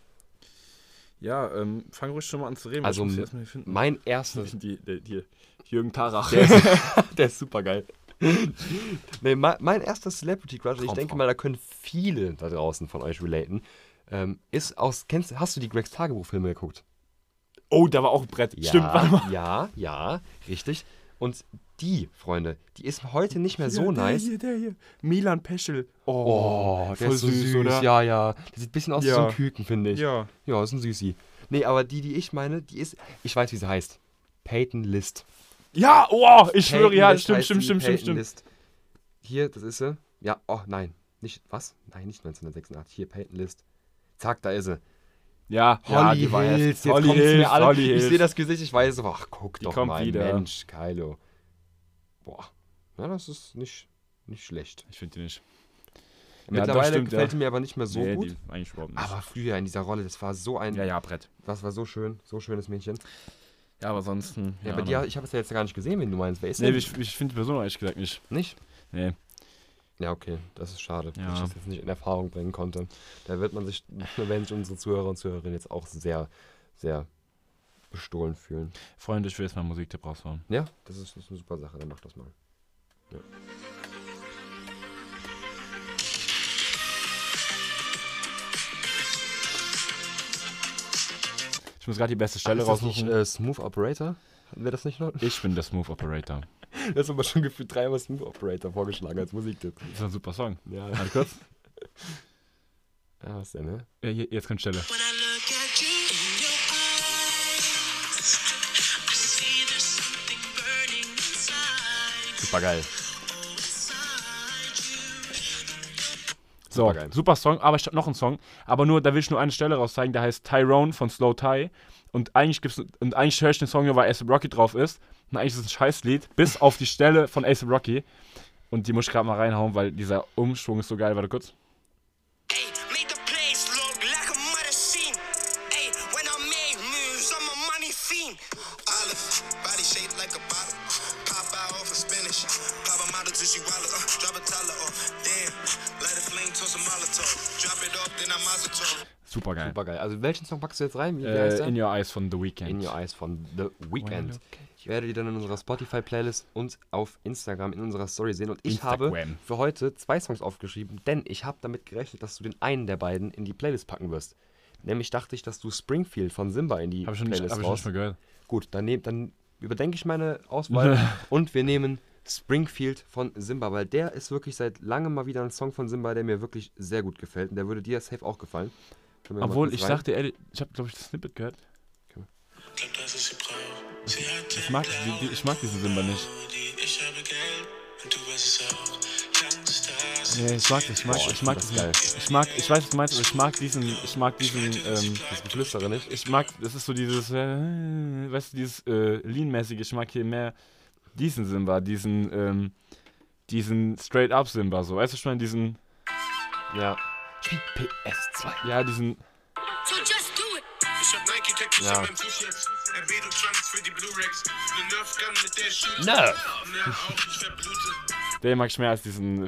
Ja, ähm, fang ruhig schon mal an zu reden. weil Also ich muss sie erstmal hier finden. mein erstes... Die, die, die, Jürgen Tarach. Der ist, der ist super geil. nee, mein, mein erster Celebrity Crush, ich Traumfrau. denke mal, da können viele da draußen von euch relaten, ähm, ist aus, kennst, hast du die Gregs Tagebuchfilme geguckt? Oh, da war auch ein Brett. Ja, Stimmt, warte mal. ja, ja, richtig. Und die, Freunde, die ist heute nicht mehr so Ja, der nice. Hier, der hier. Milan Peschel. Oh, der voll ist so süß, oder? ja, ja. Der sieht ein bisschen aus wie Ja. so ein Küken, finde ich. Ja. Ja, ist ein Süßi. Nee, aber die, die ich meine, die ist, ich weiß, wie sie heißt. Peyton List. Ja, oh, ich schwöre, Peyton ja, List stimmt, heißt stimmt, sie, stimmt, stimmt, Peyton stimmt. List. Hier, das ist sie. Ja, oh nein. Nicht, was? Nein, nicht neunzehnhundertsechsundachtzig. Hier, Peyton List. Zack, da ist sie. Ja, ja, Holly die war Hills. jetzt. Jetzt Holly kommt's Hills, mir alle. Holly Ich Hills. sehe das Gesicht, ich weiß so, ach, guck Die doch kommt mal, wieder. Mensch, Kylo. Boah. Ja, das ist nicht, nicht schlecht. Ich finde die nicht. Mittlerweile das stimmt, gefällt ja. die mir aber nicht mehr so Nee, gut. die eigentlich überhaupt nicht. Aber früher in dieser Rolle, das war so ein, ja, ja, Brett. das war so schön, so schönes Mädchen. Ja, aber sonst. hm, Ja, ja, bei dir, ich habe es ja jetzt gar nicht gesehen, wen du meinst. Wer ist Nee, denn? ich, ich finde die Person ehrlich gesagt nicht. Nicht? Nee. Ja, okay, das ist schade, Ja. dass ich das jetzt nicht in Erfahrung bringen konnte. Da wird man sich, wenn sich unsere Zuhörer und Zuhörerinnen jetzt auch sehr, sehr bestohlen fühlen. Freunde, ich will jetzt mal einen Musiktipp raushauen. Ja, das ist, das ist eine super Sache, dann mach das mal. Ja. Ich muss gerade die beste Stelle Ach, ist das nicht raussuchen. äh, Smooth Operator? Hatten wir das nicht noch? Ich bin der Smooth Operator. Das ist aber schon gefühlt dreimal Smooth Operator vorgeschlagen als Musiktipp. Das ist ein super Song. Ja. Warte kurz. Ja, was denn, ne? Ja, hier, jetzt kommt Stelle. When I look at you in your eyes, I see there's something burning inside, Super geil. inside you. So, Supergeil. super Song, aber ich hab noch einen Song. Aber nur, da will ich nur eine Stelle rauszeigen, der heißt Tyrone von Slow Tie. Und eigentlich gibt's und eigentlich höre ich den Song nur, weil A$AP Rocky drauf ist. Und eigentlich ist es ein Scheißlied, bis auf die Stelle von A$AP Rocky. Und die muss ich gerade mal reinhauen, weil dieser Umschwung ist so geil. Warte kurz. Ay, make the place look like a murder scene. Ay, when I make moves, I'm a money fiend. Olive, body shaped like a bottle. Pop out off a spinach. Pop a model till she wallow. Uh, drop a toddler off. Damn, light a flame, toss a Molotov. Drop it off, then I'm Mazel Super geil. Super geil. Also welchen Song packst du jetzt rein? Wie, wie heißt Äh, der? In Your Eyes von The Weeknd. In Your Eyes von The Weeknd. Ich werde die dann in unserer Spotify-Playlist und auf Instagram in unserer Story sehen. Und ich habe Instagram. für heute zwei Songs aufgeschrieben, denn ich habe damit gerechnet, dass du den einen der beiden in die Playlist packen wirst. Nämlich dachte ich, dass du Springfield von Simba in die Hab ich schon nicht, Playlist hab ich schon raus. nicht mehr gehört. Gut, dann, nehm, dann überdenke ich meine Auswahl und wir nehmen Springfield von Simba, weil der ist wirklich seit langem mal wieder ein Song von Simba, der mir wirklich sehr gut gefällt. Und der würde dir safe auch gefallen. Können wir mal Obwohl, kurz ich rein? sagte ehrlich, ich habe, glaube ich, das Snippet gehört. Glaub, das ist sie braucht. Sie hat Ich mag, die, die, ich mag diesen Simba nicht. die, ich habe Geld und du weißt es auch. Youngsters. Nee, ich mag das, ich mag, Boah, ich mag das diesen, geil. ich mag, ich weiß, was du meinst, aber ich mag diesen, ich mag diesen, ähm, Das Geflüstere nicht. ich mag, das ist so dieses, äh, weißt du, dieses äh, Lean-mäßige, ich mag hier mehr diesen Simba, diesen, ähm, diesen Straight-Up-Simba, so, weißt du schon, diesen, Ja. Spiel P S zwei. ja, diesen, So just do it. Ich hab Nike-Tattoos Ja. an meinem Fuß jetzt. R B du Trunks für die Blu-Rays. Ne Nerf-Gun mit der Shoot. Nerf. Ne, auch ich verblute. den mag ich mehr als diesen,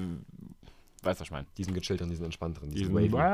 äh, weißt du, was ich meine? Diesen gechillteren, diesen entspannteren, diesen, Diesen, wavy.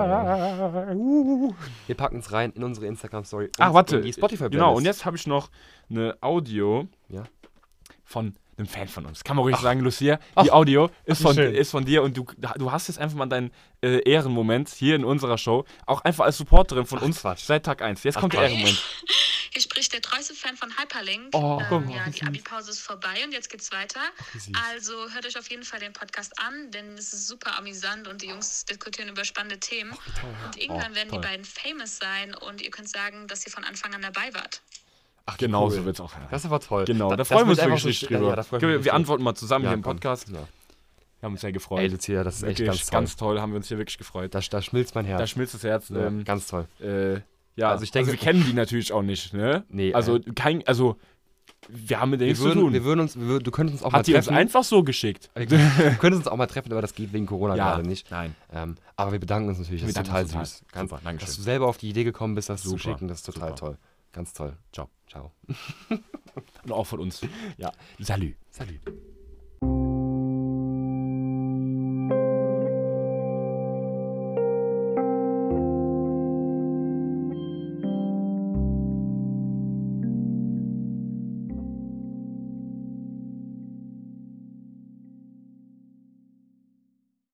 Ja, ja. Uh. Wir packen es rein in unsere Instagram-Story. Ach, und warte. in die Spotify-Playlist. Genau, und jetzt habe ich noch eine Audio Ja. von einem Fan von uns. Kann man ruhig sagen, Lucia. Die Audio ist wie von, schön. ist von dir und du, du hast jetzt einfach mal deinen äh, Ehrenmoment hier in unserer Show. Auch einfach als Supporterin von Ach, uns Quatsch. seit Tag eins. Jetzt Ach, kommt der Quatsch. Ehrenmoment. Hier spricht der treueste Fan von Hyperlink. Oh, guck ähm, mal, ja, wie die süß. Abi-Pause ist vorbei und jetzt geht's weiter. wie süß. Also hört euch auf jeden Fall den Podcast an, denn es ist super amüsant und die Jungs diskutieren über spannende Themen. Und irgendwann Oh, werden toll. die beiden famous sein und ihr könnt sagen, dass ihr von Anfang an dabei wart. Ach, Genau cool. so wird es auch. Ja. Das ist aber toll. Genau, da, das freuen wir uns wird einfach wirklich so- drüber. Ja, da freu ich wir mich wir wirklich antworten mal zusammen Ja, hier im komm. Podcast. Ja. Wir haben uns sehr gefreut. Ey, Lucia, das ist echt wirklich ganz toll. ganz toll, haben wir uns hier wirklich gefreut. Da, da schmilzt mein Herz. Da schmilzt das Herz. ja, Ähm, ganz toll. äh, ja, Also ich denke- wir kennen die natürlich auch nicht, ne? Nee, Also äh, kein, also wir haben mit denen Wir nichts zu würden, tun. wir würden uns, wir würden, du könntest uns auch mal Hat die uns treffen. einfach so geschickt? du könntest uns auch mal treffen, aber das geht wegen Corona Ja, gerade nicht. nein. Ähm, aber wir bedanken uns natürlich, das Wir ist total danken uns süß. total. Ganz, Super, Dankeschön. dass du selber auf die Idee gekommen bist, das zu Super, schicken, das ist total super. toll. Ganz toll. Ciao. Ciao. Und auch von uns. Ja. Salut. Salut.